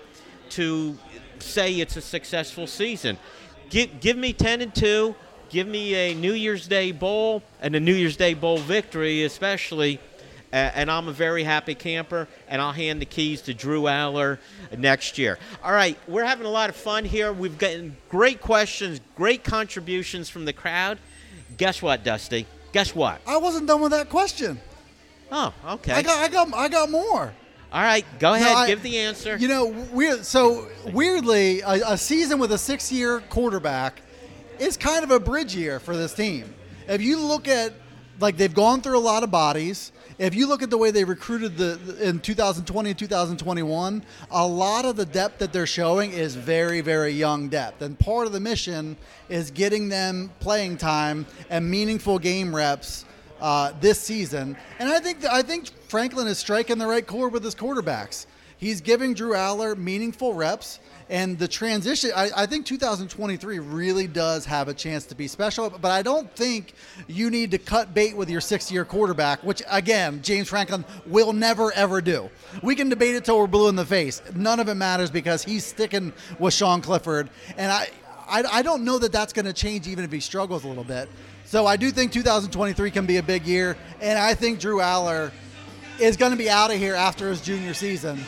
to say it's a successful season. Give, give me ten and two. Give me a New Year's Day bowl and a New Year's Day bowl victory especially. Uh, and I'm a very happy camper, and I'll hand the keys to Drew Aller next year. All right, we're having a lot of fun here. We've gotten great questions, great contributions from the crowd. Guess what, Dusty? Guess what? I wasn't done with that question. Oh, okay. I got I got I got more. All right, go ahead. No, I- give the answer. You know, weird. So weirdly, a, a season with a six-year quarterback is kind of a bridge year for this team. If you look at, like, they've gone through a lot of bodies. If you look at the way they recruited the in two thousand twenty and two thousand twenty-one, a lot of the depth that they're showing is very, very young depth. And part of the mission is getting them playing time and meaningful game reps uh, this season. And I think that, I think Franklin is striking the right chord with his quarterbacks. He's giving Drew Aller meaningful reps. And the transition, I, I think two thousand twenty-three really does have a chance to be special. But I don't think you need to cut bait with your six-year quarterback, which, again, James Franklin will never, ever do. We can debate it till we're blue in the face. None of it matters because he's sticking with Sean Clifford. And I, I, I don't know that that's going to change even if he struggles a little bit. So I do think two thousand twenty-three can be a big year. And I think Drew Aller is going to be out of here after his junior season.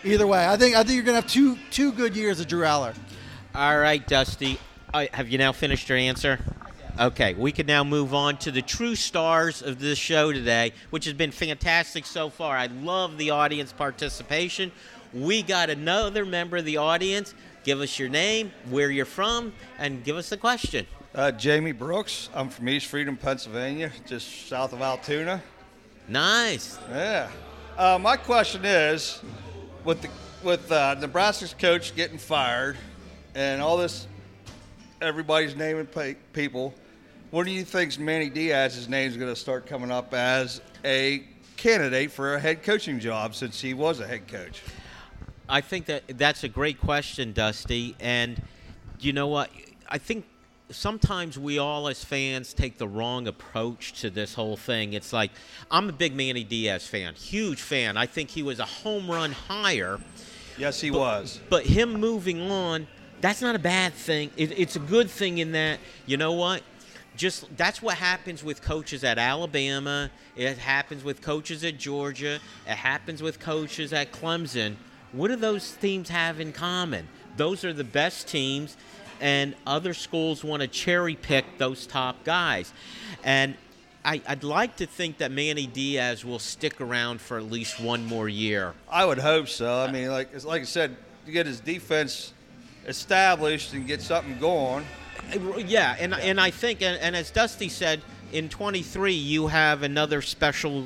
Either way, I think I think you're going to have two two good years of Drew Aller. All right, Dusty. Uh, have you now finished your answer? Okay, we can now move on to the true stars of this show today, which has been fantastic so far. I love the audience participation. We got another member of the audience. Give us your name, where you're from, and give us the question. Uh, Jamie Brooks. I'm from East Freedom, Pennsylvania, just south of Altoona. Nice. Yeah. Uh, my question is, with the with uh, Nebraska's coach getting fired, and all this, everybody's naming pa- people. What do you think Manny Diaz's name is going to start coming up as a candidate for a head coaching job since he was a head coach? I think that that's a great question, Dusty. And you know what? I think sometimes we all as fans take the wrong approach to this whole thing. It's like, I'm a big Manny Diaz fan, huge fan. I think he was a home run hire. Yes, he but, was. But him moving on, that's not a bad thing. It, it's a good thing in that, you know what? Just that's what happens with coaches at Alabama. It happens with coaches at Georgia. It happens with coaches at Clemson. What do those teams have in common? Those are the best teams, and other schools want to cherry pick those top guys. And I, I'd like to think that Manny Diaz will stick around for at least one more year. I would hope so. I mean, like like I said, to get his defense established and get something going. Yeah, and and I think, and, and as Dusty said, in twenty-three you have another special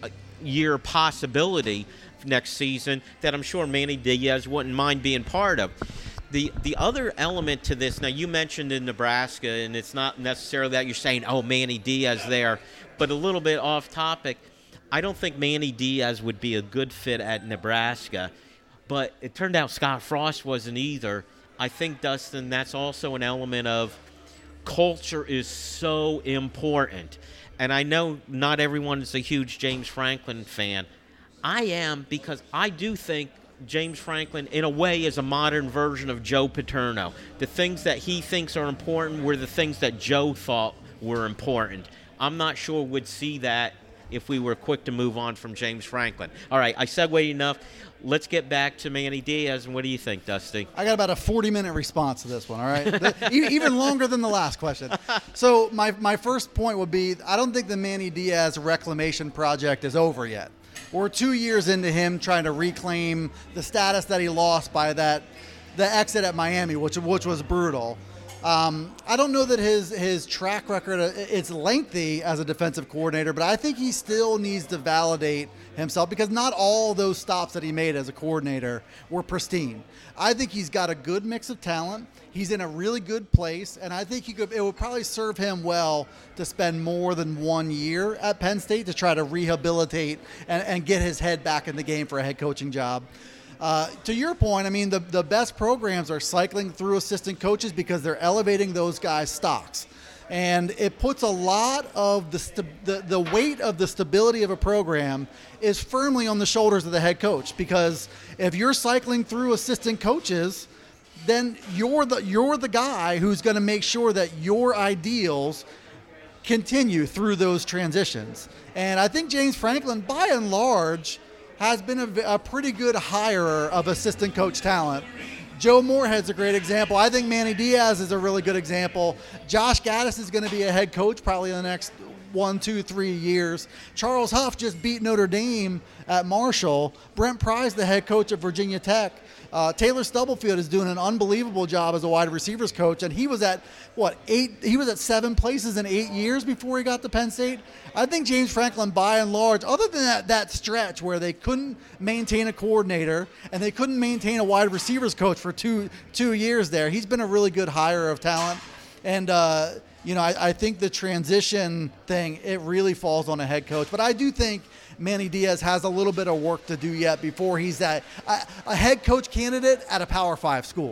year possibility next season that I'm sure Manny Diaz wouldn't mind being part of. The the other element to this, now you mentioned in Nebraska, and it's not necessarily that you're saying, oh, Manny Diaz there, but a little bit off topic, I don't think Manny Diaz would be a good fit at Nebraska, but it turned out Scott Frost wasn't either. I think, Dustin, that's also an element of culture is so important. And I know not everyone is a huge James Franklin fan. I am, because I do think James Franklin, in a way, is a modern version of Joe Paterno. The things that he thinks are important were the things that Joe thought were important. I'm not sure we'd see that if we were quick to move on from James Franklin. All right, I segued enough. Let's get back to Manny Diaz, and what do you think, Dusty? I got about a forty-minute response to this one, all right? the, even longer than the last question. So my, my first point would be, I don't think the Manny Diaz reclamation project is over yet. We're two years into him trying to reclaim the status that he lost by that the exit at Miami, which which was brutal. Um, I don't know that his his track record, it's lengthy as a defensive coordinator, but I think he still needs to validate himself because not all those stops that he made as a coordinator were pristine. I think he's got a good mix of talent. He's in a really good place, and I think he could, it would probably serve him well to spend more than one year at Penn State to try to rehabilitate and, and get his head back in the game for a head coaching job. Uh, to your point, I mean, the, the best programs are cycling through assistant coaches because they're elevating those guys' stocks. And it puts a lot of the, st- the the weight of the stability of a program is firmly on the shoulders of the head coach, because if you're cycling through assistant coaches, then you're the you're the guy who's going to make sure that your ideals continue through those transitions. And I think James Franklin, by and large, has been a, a pretty good hirer of assistant coach talent. Joe Moorhead's a great example. I think Manny Diaz is a really good example. Josh Gaddis is going to be a head coach probably in the next one, two, three years. Charles Huff just beat Notre Dame at Marshall. Brent Pryce, the head coach at Virginia Tech. Uh, Taylor Stubblefield is doing an unbelievable job as a wide receivers coach, and he was at what eight? He was at seven places in eight years before he got to Penn State. I think James Franklin, by and large, other than that, that stretch where they couldn't maintain a coordinator and they couldn't maintain a wide receivers coach for two two years there, he's been a really good hire of talent. And uh, you know, I, I think the transition thing, it really falls on a head coach. But I do think Manny Diaz has a little bit of work to do yet before he's that a, a head coach candidate at a Power Five school.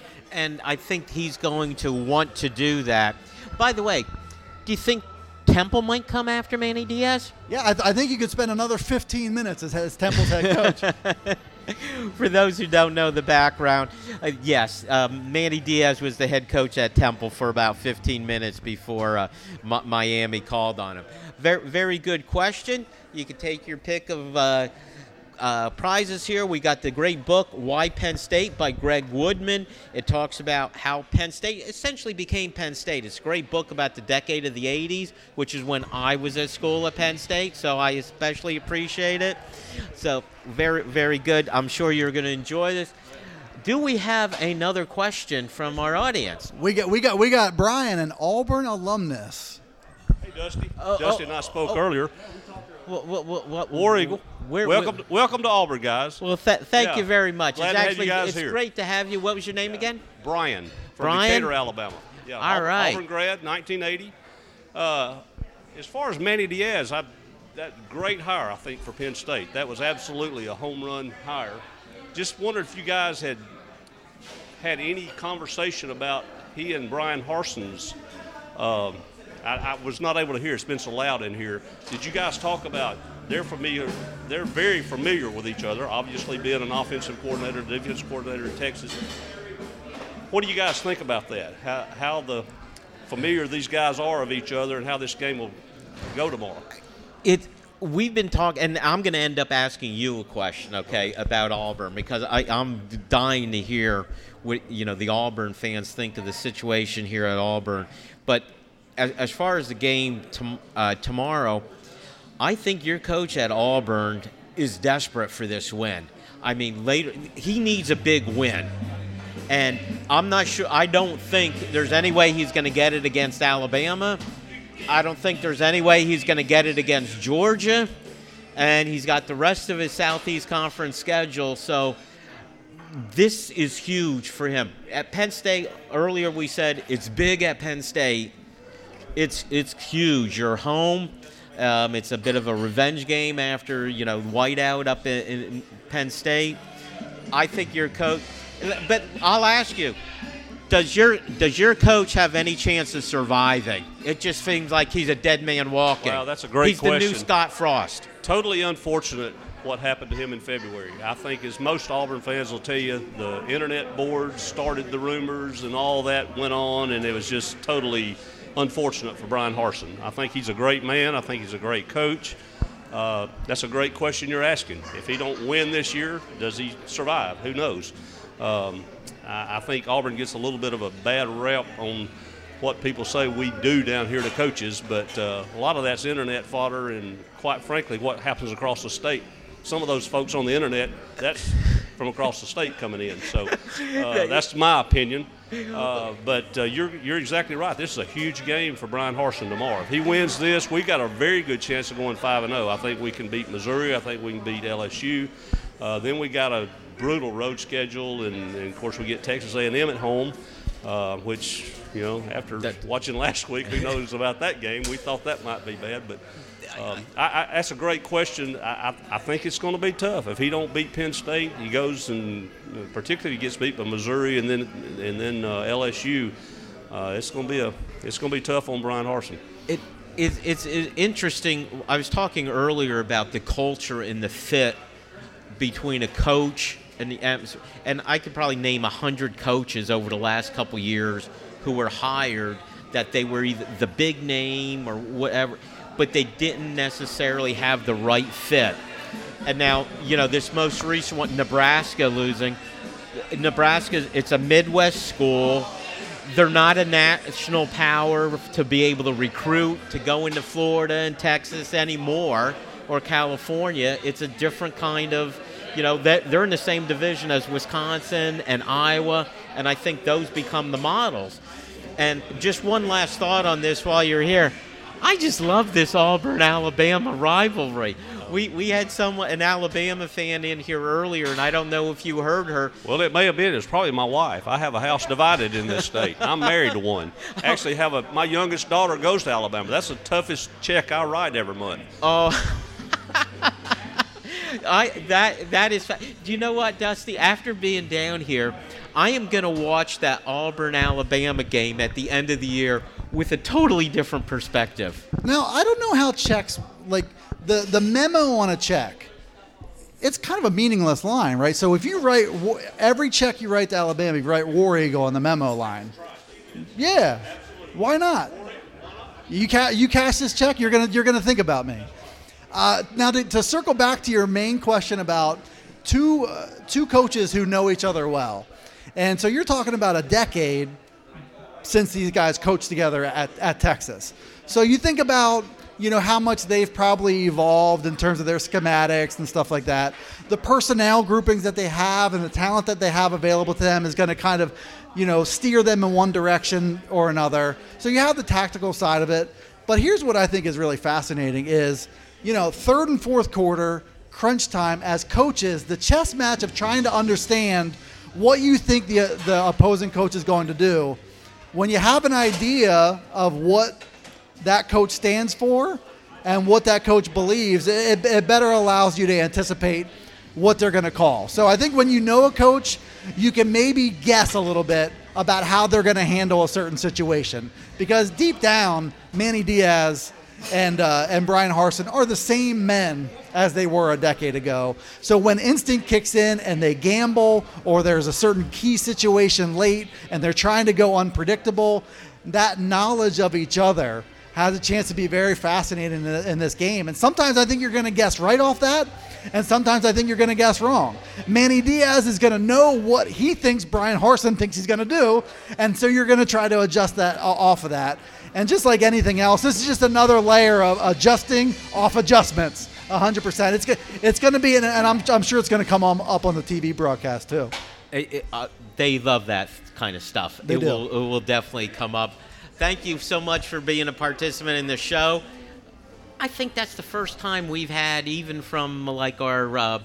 And I think he's going to want to do that. By the way, do you think Temple might come after Manny Diaz? Yeah, I, th- I think you could spend another fifteen minutes as, as Temple's head coach. For those who don't know the background, uh, yes, um, Manny Diaz was the head coach at Temple for about fifteen minutes before uh, M- Miami called on him. Very, very good question. You can take your pick of uh, uh, prizes here. We got the great book, Why Penn State by Greg Woodman. It talks about how Penn State essentially became Penn State. It's a great book about the decade of the eighties, which is when I was at school at Penn State, so I especially appreciate it. So very, very good. I'm sure you're going to enjoy this. Do we have another question from our audience? We got, we got, we got Brian, an Auburn alumnus. Hey, Dusty. Oh, Dusty oh, and I spoke oh. earlier. What, what, what, what, War Eagle. Where, welcome, where, to, welcome to Auburn, guys. Well, th- thank Yeah. you very much. Glad it's to have actually you guys it's here. great to have you. What was your name again? Brian from Brian? Decatur, Alabama. Yeah, All Auburn, right. Auburn grad, nineteen eighty. Uh, as far as Manny Diaz, I, that great hire, I think, for Penn State. That was absolutely a home run hire. Just wondered if you guys had had any conversation about he and Brian Harson's. Um, I, I was not able to hear. It's been so loud in here. Did you guys talk about? They're familiar. They're very familiar with each other. Obviously, being an offensive coordinator, defensive coordinator in Texas. What do you guys think about that? How, how the familiar these guys are of each other, and how this game will go tomorrow? It. We've been talking, and I'm going to end up asking you a question, okay, about Auburn, because I, I'm dying to hear what you know the Auburn fans think of the situation here at Auburn. But as, as far as the game tom, uh, tomorrow, I think your coach at Auburn is desperate for this win. I mean, later he needs a big win, and I'm not sure. I don't think there's any way he's going to get it against Alabama. I don't think there's any way he's going to get it against Georgia, and he's got the rest of his Southeast Conference schedule, so this is huge for him. At Penn State, earlier we said it's big at Penn State. It's it's huge. You're home. Um, it's a bit of a revenge game after, you know, whiteout up in, in Penn State. I think your coach – but I'll ask you, Does your does your coach have any chance of surviving? It just seems like he's a dead man walking. Well, that's a great he's question. He's the new Scott Frost. Totally unfortunate what happened to him in February. I think, as most Auburn fans will tell you, the internet boards started the rumors and all that went on, and it was just totally unfortunate for Brian Harsin. I think he's a great man. I think he's a great coach. Uh, that's a great question you're asking. If he don't win this year, does he survive? Who knows? Um, I think Auburn gets a little bit of a bad rep on what people say we do down here to coaches, but uh, a lot of that's internet fodder and, quite frankly, what happens across the state. Some of those folks on the internet, that's from across the state coming in. So uh, that's my opinion. Uh, but uh, you're you're exactly right. This is a huge game for Brian Harsin tomorrow. If he wins this, we've got a very good chance of going five and oh. I think we can beat Missouri. I think we can beat L S U. Uh, then we got a brutal road schedule, and, and of course we get Texas A and M at home, uh, which, you know, after that, watching last week, who knows about that game? We thought that might be bad, but um, I, I, that's a great question. I, I, I think it's going to be tough. If he don't beat Penn State, he goes and particularly he gets beat by Missouri and then and then uh, L S U. Uh, it's going to be a it's going to be tough on Brian Harsin. It is it's, it's interesting. I was talking earlier about the culture and the fit between a coach and the atmosphere, and I could probably name a hundred coaches over the last couple years who were hired that they were either the big name or whatever, but they didn't necessarily have the right fit. And now, you know, this most recent one, Nebraska losing. Nebraska, it's a Midwest school. They're not a national power to be able to recruit, to go into Florida and Texas anymore, or California. It's a different kind of, you know, they're in the same division as Wisconsin and Iowa, and I think those become the models. And just one last thought on this while you're here. I just love this Auburn-Alabama rivalry. We we had someone, an Alabama fan in here earlier, and I don't know if you heard her. Well, it may have been. It's probably my wife. I have a house divided in this state. I'm married to one. Actually, have a my youngest daughter goes to Alabama. That's the toughest check I write every month. Oh. I that that is. Do you know what, Dusty? After being down here, I am going to watch that Auburn-Alabama game at the end of the year with a totally different perspective. Now, I don't know how checks, like the, the memo on a check, it's kind of a meaningless line, right? So if you write, every check you write to Alabama, you write War Eagle on the memo line. Yeah, why not? You, ca- you cash this check, you're gonna you're gonna think about me. Uh, now, to, to circle back to your main question about two uh, two coaches who know each other well. And so you're talking about a decade since these guys coached together at, at Texas. So you think about, you know, how much they've probably evolved in terms of their schematics and stuff like that. The personnel groupings that they have and the talent that they have available to them is going to kind of, you know, steer them in one direction or another. So you have the tactical side of it. But here's what I think is really fascinating is, you know, third and fourth quarter, crunch time, as coaches, the chess match of trying to understand what you think the the opposing coach is going to do. When you have an idea of what that coach stands for and what that coach believes, it, it better allows you to anticipate what they're going to call. So I think when you know a coach, you can maybe guess a little bit about how they're going to handle a certain situation. Because deep down, Manny Diaz and uh, and Brian Harsin are the same men as they were a decade ago. So when instinct kicks in and they gamble, or there's a certain key situation late and they're trying to go unpredictable, that knowledge of each other has a chance to be very fascinating in, in this game. And sometimes I think you're going to guess right off that, and sometimes I think you're going to guess wrong. Manny Diaz is going to know what he thinks Brian Harsin thinks he's going to do, and so you're going to try to adjust that off of that. And just like anything else, this is just another layer of adjusting off adjustments, one hundred percent. It's it's going to be, and I'm, I'm sure it's going to come on, up on the T V broadcast too. It, it, uh, they love that kind of stuff. They it do. will it will definitely come up. Thank you so much for being a participant in the show. I think that's the first time we've had, even from like our uh,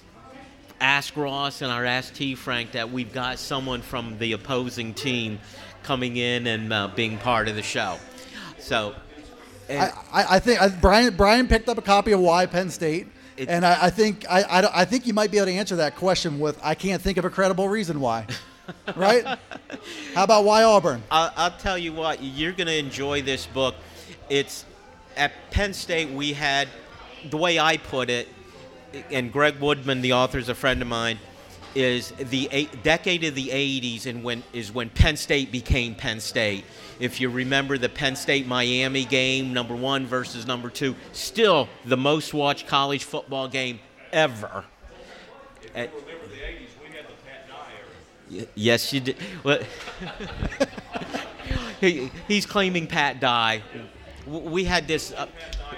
Ask Ross and our Ask T Frank, that we've got someone from the opposing team coming in and uh, being part of the show. So, I, I, I think I, Brian Brian picked up a copy of Why Penn State, and I, I think I, I, I think you might be able to answer that question with I can't think of a credible reason why. Right? How about Why Auburn? I'll, I'll tell you what, you're going to enjoy this book. It's at Penn State. We had, the way I put it, and Greg Woodman, the author, is a friend of mine, is the eight, decade of the eighties and when is when Penn State became Penn State. If you remember the Penn State-Miami game, number one versus number two, still the most watched college football game ever. At, yes, you did. Well, he, he's claiming Pat Dye. We had this. Uh,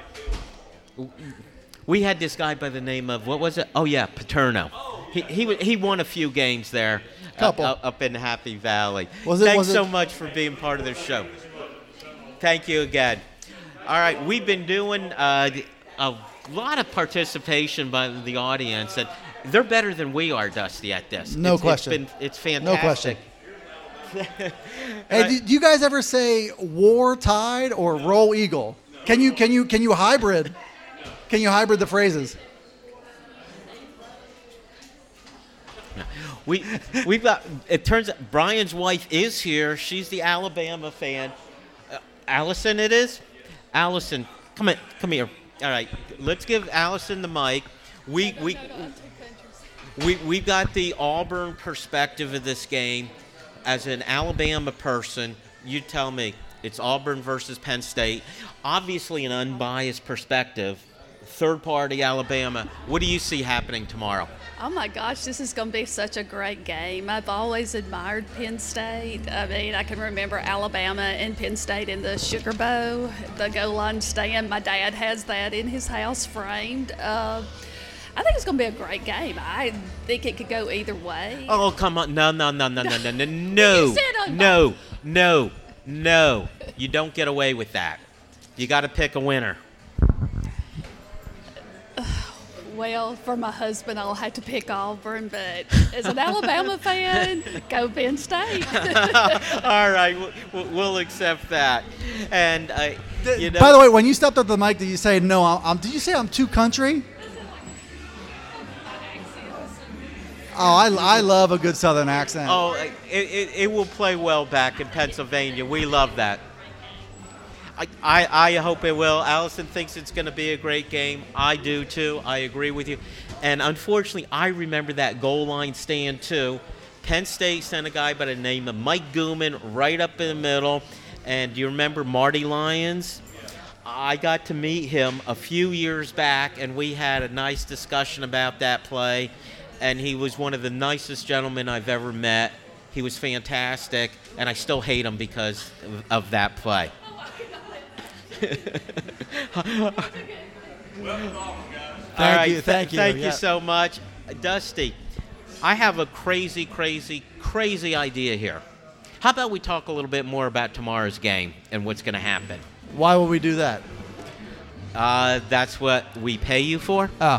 we had this guy by the name of, what was it? Oh yeah, Paterno. He he he won a few games there, Couple. Uh, up in Happy Valley. Was it, Thanks was it? so much for being part of the show. Thank you again. All right, we've been doing uh, a lot of participation by the audience, and they're better than we are, Dusty, at this. No it's, question. It's been it's fantastic. No question. Hey, do, do you guys ever say War Tide or Roll Eagle? Can you can you can you hybrid? Can you hybrid the phrases? We we've got. It turns out Brian's wife is here. She's the Alabama fan. Uh, Allison, it is. Allison, come in, come here. All right, let's give Allison the mic. We we we we got the Auburn perspective of this game. As an Alabama person, you tell me it's Auburn versus Penn State. Obviously, an unbiased perspective. Third party Alabama. What do you see happening tomorrow? Oh my gosh, this is going to be such a great game. I've always admired Penn State. I mean, I can remember Alabama and Penn State in the Sugar Bowl, the goal line stand. My dad has that in his house framed. Uh, I think it's going to be a great game. I think it could go either way. Oh, come on. No, no, no, no, no, no, no, no. You said unbiased. No, no, no. You don't get away with that. You got to pick a winner. Well, for my husband, I'll have to pick Auburn, but as an Alabama fan, go Penn State. All right, we'll, we'll accept that. And uh, you know, By the way, when you stepped up to the mic, did you say no? I'm, I'm, did you say I'm too country? Oh, I, I love a good Southern accent. Oh, it, it, it will play well back in Pennsylvania. We love that. I, I, I hope it will. Allison thinks it's going to be a great game. I do, too. I agree with you. And unfortunately, I remember that goal line stand, too. Penn State sent a guy by the name of Mike Gooman right up in the middle. And do you remember Marty Lyons? I got to meet him a few years back, and we had a nice discussion about that play. And he was one of the nicest gentlemen I've ever met. He was fantastic, and I still hate him because of, of that play. Thank All right, you, thank you. Thank yeah. you so much. Dusty, I have a crazy, crazy, crazy idea here. How about we talk a little bit more about tomorrow's game and what's going to happen? Why would we do that? Uh, that's what we pay you for? Ah,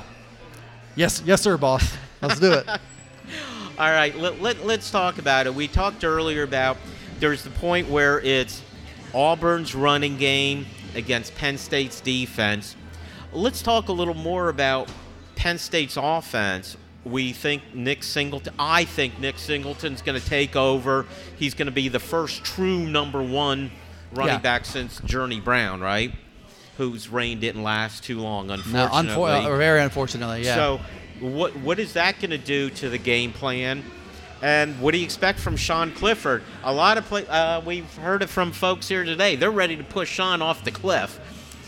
yes, yes, sir, boss. Let's do it. All right, let, let, let's talk about it. We talked earlier about there's the point where it's Auburn's running game against Penn State's defense. Let's talk a little more about Penn State's offense. We think Nick Singleton, I think Nick Singleton's going to take over. He's going to be the first true number one running Yeah. back since Journey Brown, right? Whose reign didn't last too long, No, unfortunately. unfor- uh, very unfortunately, yeah. So what what is that going to do to the game plan? And what do you expect from Sean Clifford? A lot of play, uh, we've heard it from folks here today. They're ready to push Sean off the cliff.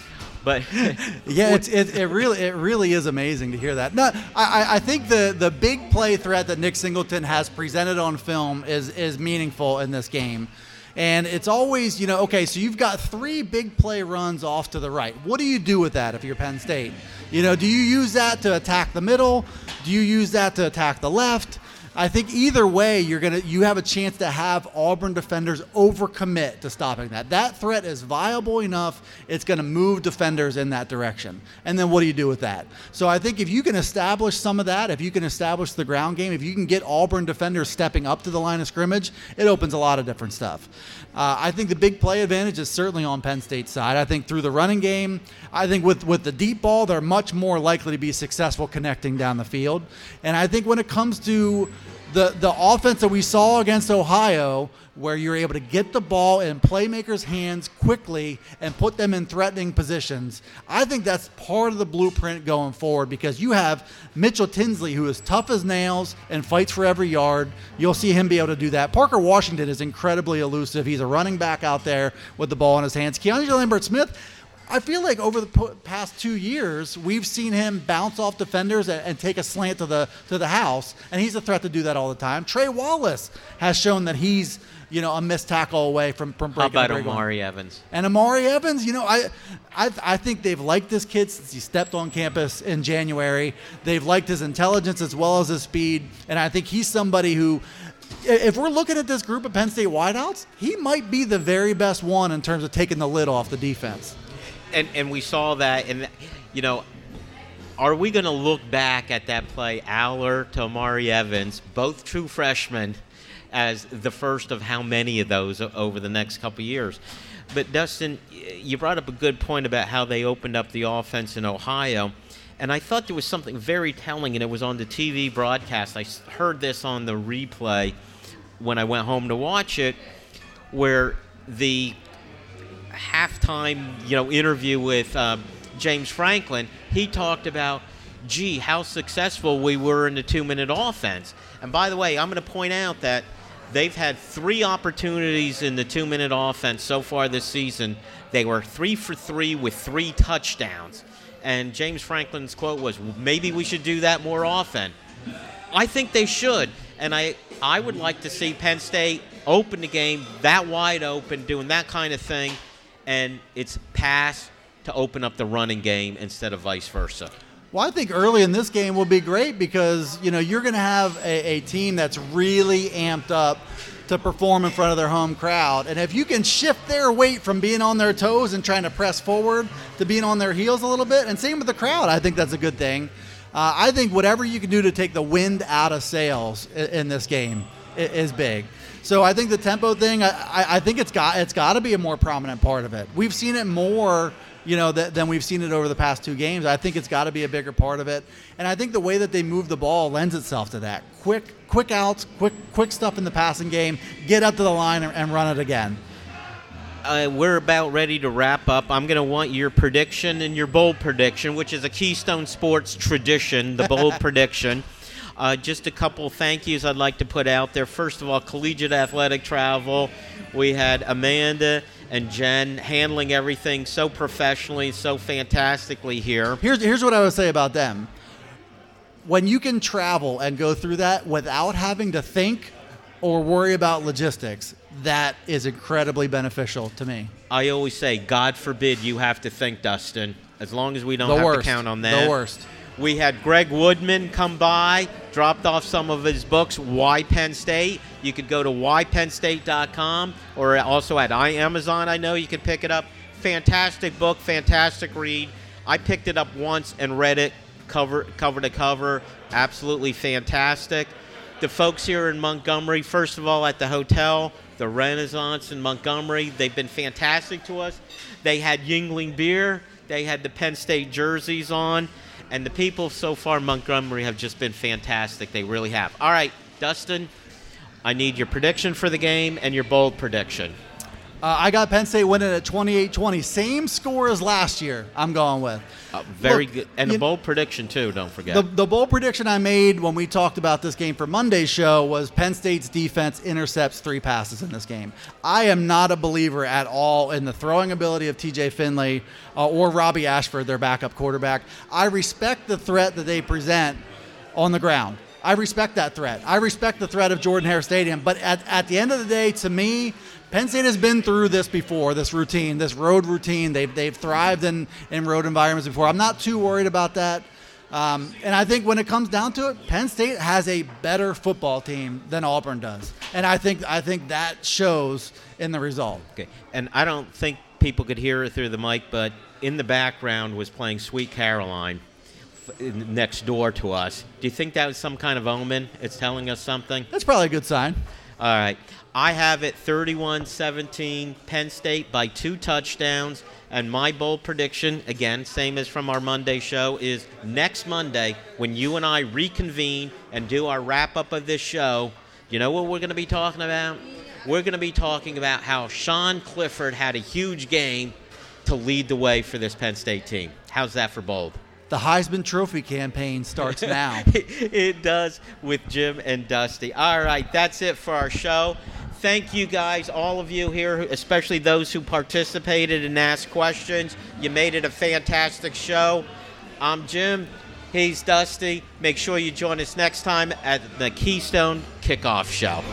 But yeah, it's, it, it really it really is amazing to hear that. No, I, I think the, the big play threat that Nick Singleton has presented on film is is meaningful in this game. And it's always, you know, okay, so you've got three big play runs off to the right. What do you do with that if you're Penn State? You know, do you use that to attack the middle? Do you use that to attack the left? I think either way, you're gonna you have a chance to have Auburn defenders overcommit to stopping that. That threat is viable enough; it's going to move defenders in that direction. And then what do you do with that? So I think if you can establish some of that, if you can establish the ground game, if you can get Auburn defenders stepping up to the line of scrimmage, it opens a lot of different stuff. Uh, I think the big play advantage is certainly on Penn State's side. I think through the running game, I think with, with the deep ball, they're much more likely to be successful connecting down the field. And I think when it comes to the, the offense that we saw against Ohio, where you're able to get the ball in playmakers' hands quickly and put them in threatening positions, I think that's part of the blueprint going forward, because you have Mitchell Tinsley, who is tough as nails and fights for every yard. You'll see him be able to do that. Parker Washington is incredibly elusive. He's a running back out there with the ball in his hands. Keandre Lambert-Smith, I feel like over the past two years, we've seen him bounce off defenders and, and take a slant to the to the house, and he's a threat to do that all the time. Trey Wallace has shown that he's, you know, a missed tackle away from, from breaking How about a break Amari on. Evans? And Amari Evans, you know, I, I I think they've liked this kid since he stepped on campus in January. They've liked his intelligence as well as his speed, and I think he's somebody who, if we're looking at this group of Penn State wideouts, he might be the very best one in terms of taking the lid off the defense. And and we saw that, and you know, are we going to look back at that play, Aller to Amari Evans, both true freshmen, as the first of how many of those over the next couple of years? But Dustin, you brought up a good point about how they opened up the offense in Ohio, and I thought there was something very telling, and it was on the T V broadcast. I heard this on the replay when I went home to watch it, where the halftime, you know, interview with uh, James Franklin, he talked about, gee, how successful we were in the two-minute offense. And by the way, I'm going to point out that they've had three opportunities in the two-minute offense so far this season. They were three for three with three touchdowns. And James Franklin's quote was, maybe we should do that more often. I think they should. And I, I would like to see Penn State open the game that wide open, doing that kind of thing. And it's pass to open up the running game instead of vice versa. Well, I think early in this game will be great because, you know, you're going to have a, a team that's really amped up to perform in front of their home crowd. And if you can shift their weight from being on their toes and trying to press forward to being on their heels a little bit, and same with the crowd, I think that's a good thing. Uh, I think whatever you can do to take the wind out of sails in, in this game is big. So I think the tempo thing, I, I think it's got it's got to be a more prominent part of it. We've seen it more, you know, th- than we've seen it over the past two games. I think it's got to be a bigger part of it. And I think the way that they move the ball lends itself to that. Quick, quick outs, quick, quick stuff in the passing game. Get up to the line and, and run it again. Uh, we're about ready to wrap up. I'm going to want your prediction and your bold prediction, which is a Keystone Sports tradition, the bold prediction. Uh, just a couple thank yous I'd like to put out there. First of all, Collegiate Athletic Travel. We had Amanda and Jen handling everything so professionally, so fantastically here. Here's here's what I would say about them. When you can travel and go through that without having to think or worry about logistics, that is incredibly beneficial to me. I always say, God forbid you have to think, Dustin. As long as we don't The have worst. to count on that. The worst. We had Greg Woodman come by, dropped off some of his books, Why Penn State. You could go to why penn state dot com or also at Amazon, I know you can pick it up. Fantastic book, fantastic read. I picked it up once and read it cover cover to cover. Absolutely fantastic. The folks here in Montgomery, first of all, at the hotel, the Renaissance in Montgomery, they've been fantastic to us. They had Yingling beer. They had the Penn State jerseys on. And the people so far in Montgomery have just been fantastic. They really have. All right, Dustin, I need your prediction for the game and your bold prediction. Uh, I got Penn State winning at twenty-eight twenty. Same score as last year, I'm going with. Uh, very Look, good. And a you- bold prediction, too, don't forget. The, the bold prediction I made when we talked about this game for Monday's show was Penn State's defense intercepts three passes in this game. I am not a believer at all in the throwing ability of T J Finley uh, or Robbie Ashford, their backup quarterback. I respect the threat that they present on the ground. I respect that threat. I respect the threat of Jordan-Hare Stadium. But at, at the end of the day, to me, Penn State has been through this before, this routine, this road routine. They've, they've thrived in, in road environments before. I'm not too worried about that. Um, and I think when it comes down to it, Penn State has a better football team than Auburn does. And I think I think that shows in the result. Okay. And I don't think people could hear it through the mic, but in the background was playing Sweet Caroline f- next door to us. Do you think that was some kind of omen? It's telling us something? That's probably a good sign. All right. I have it thirty-one seventeen Penn State by two touchdowns. And my bold prediction, again, same as from our Monday show, is next Monday when you and I reconvene and do our wrap-up of this show, you know what we're going to be talking about? We're going to be talking about how Sean Clifford had a huge game to lead the way for this Penn State team. How's that for bold? The Heisman Trophy campaign starts now. It does with Jim and Dusty. All right, that's it for our show. Thank you guys, all of you here, especially those who participated and asked questions. You made it a fantastic show. I'm Jim. He's Dusty. Make sure you join us next time at the Keystone Kickoff Show.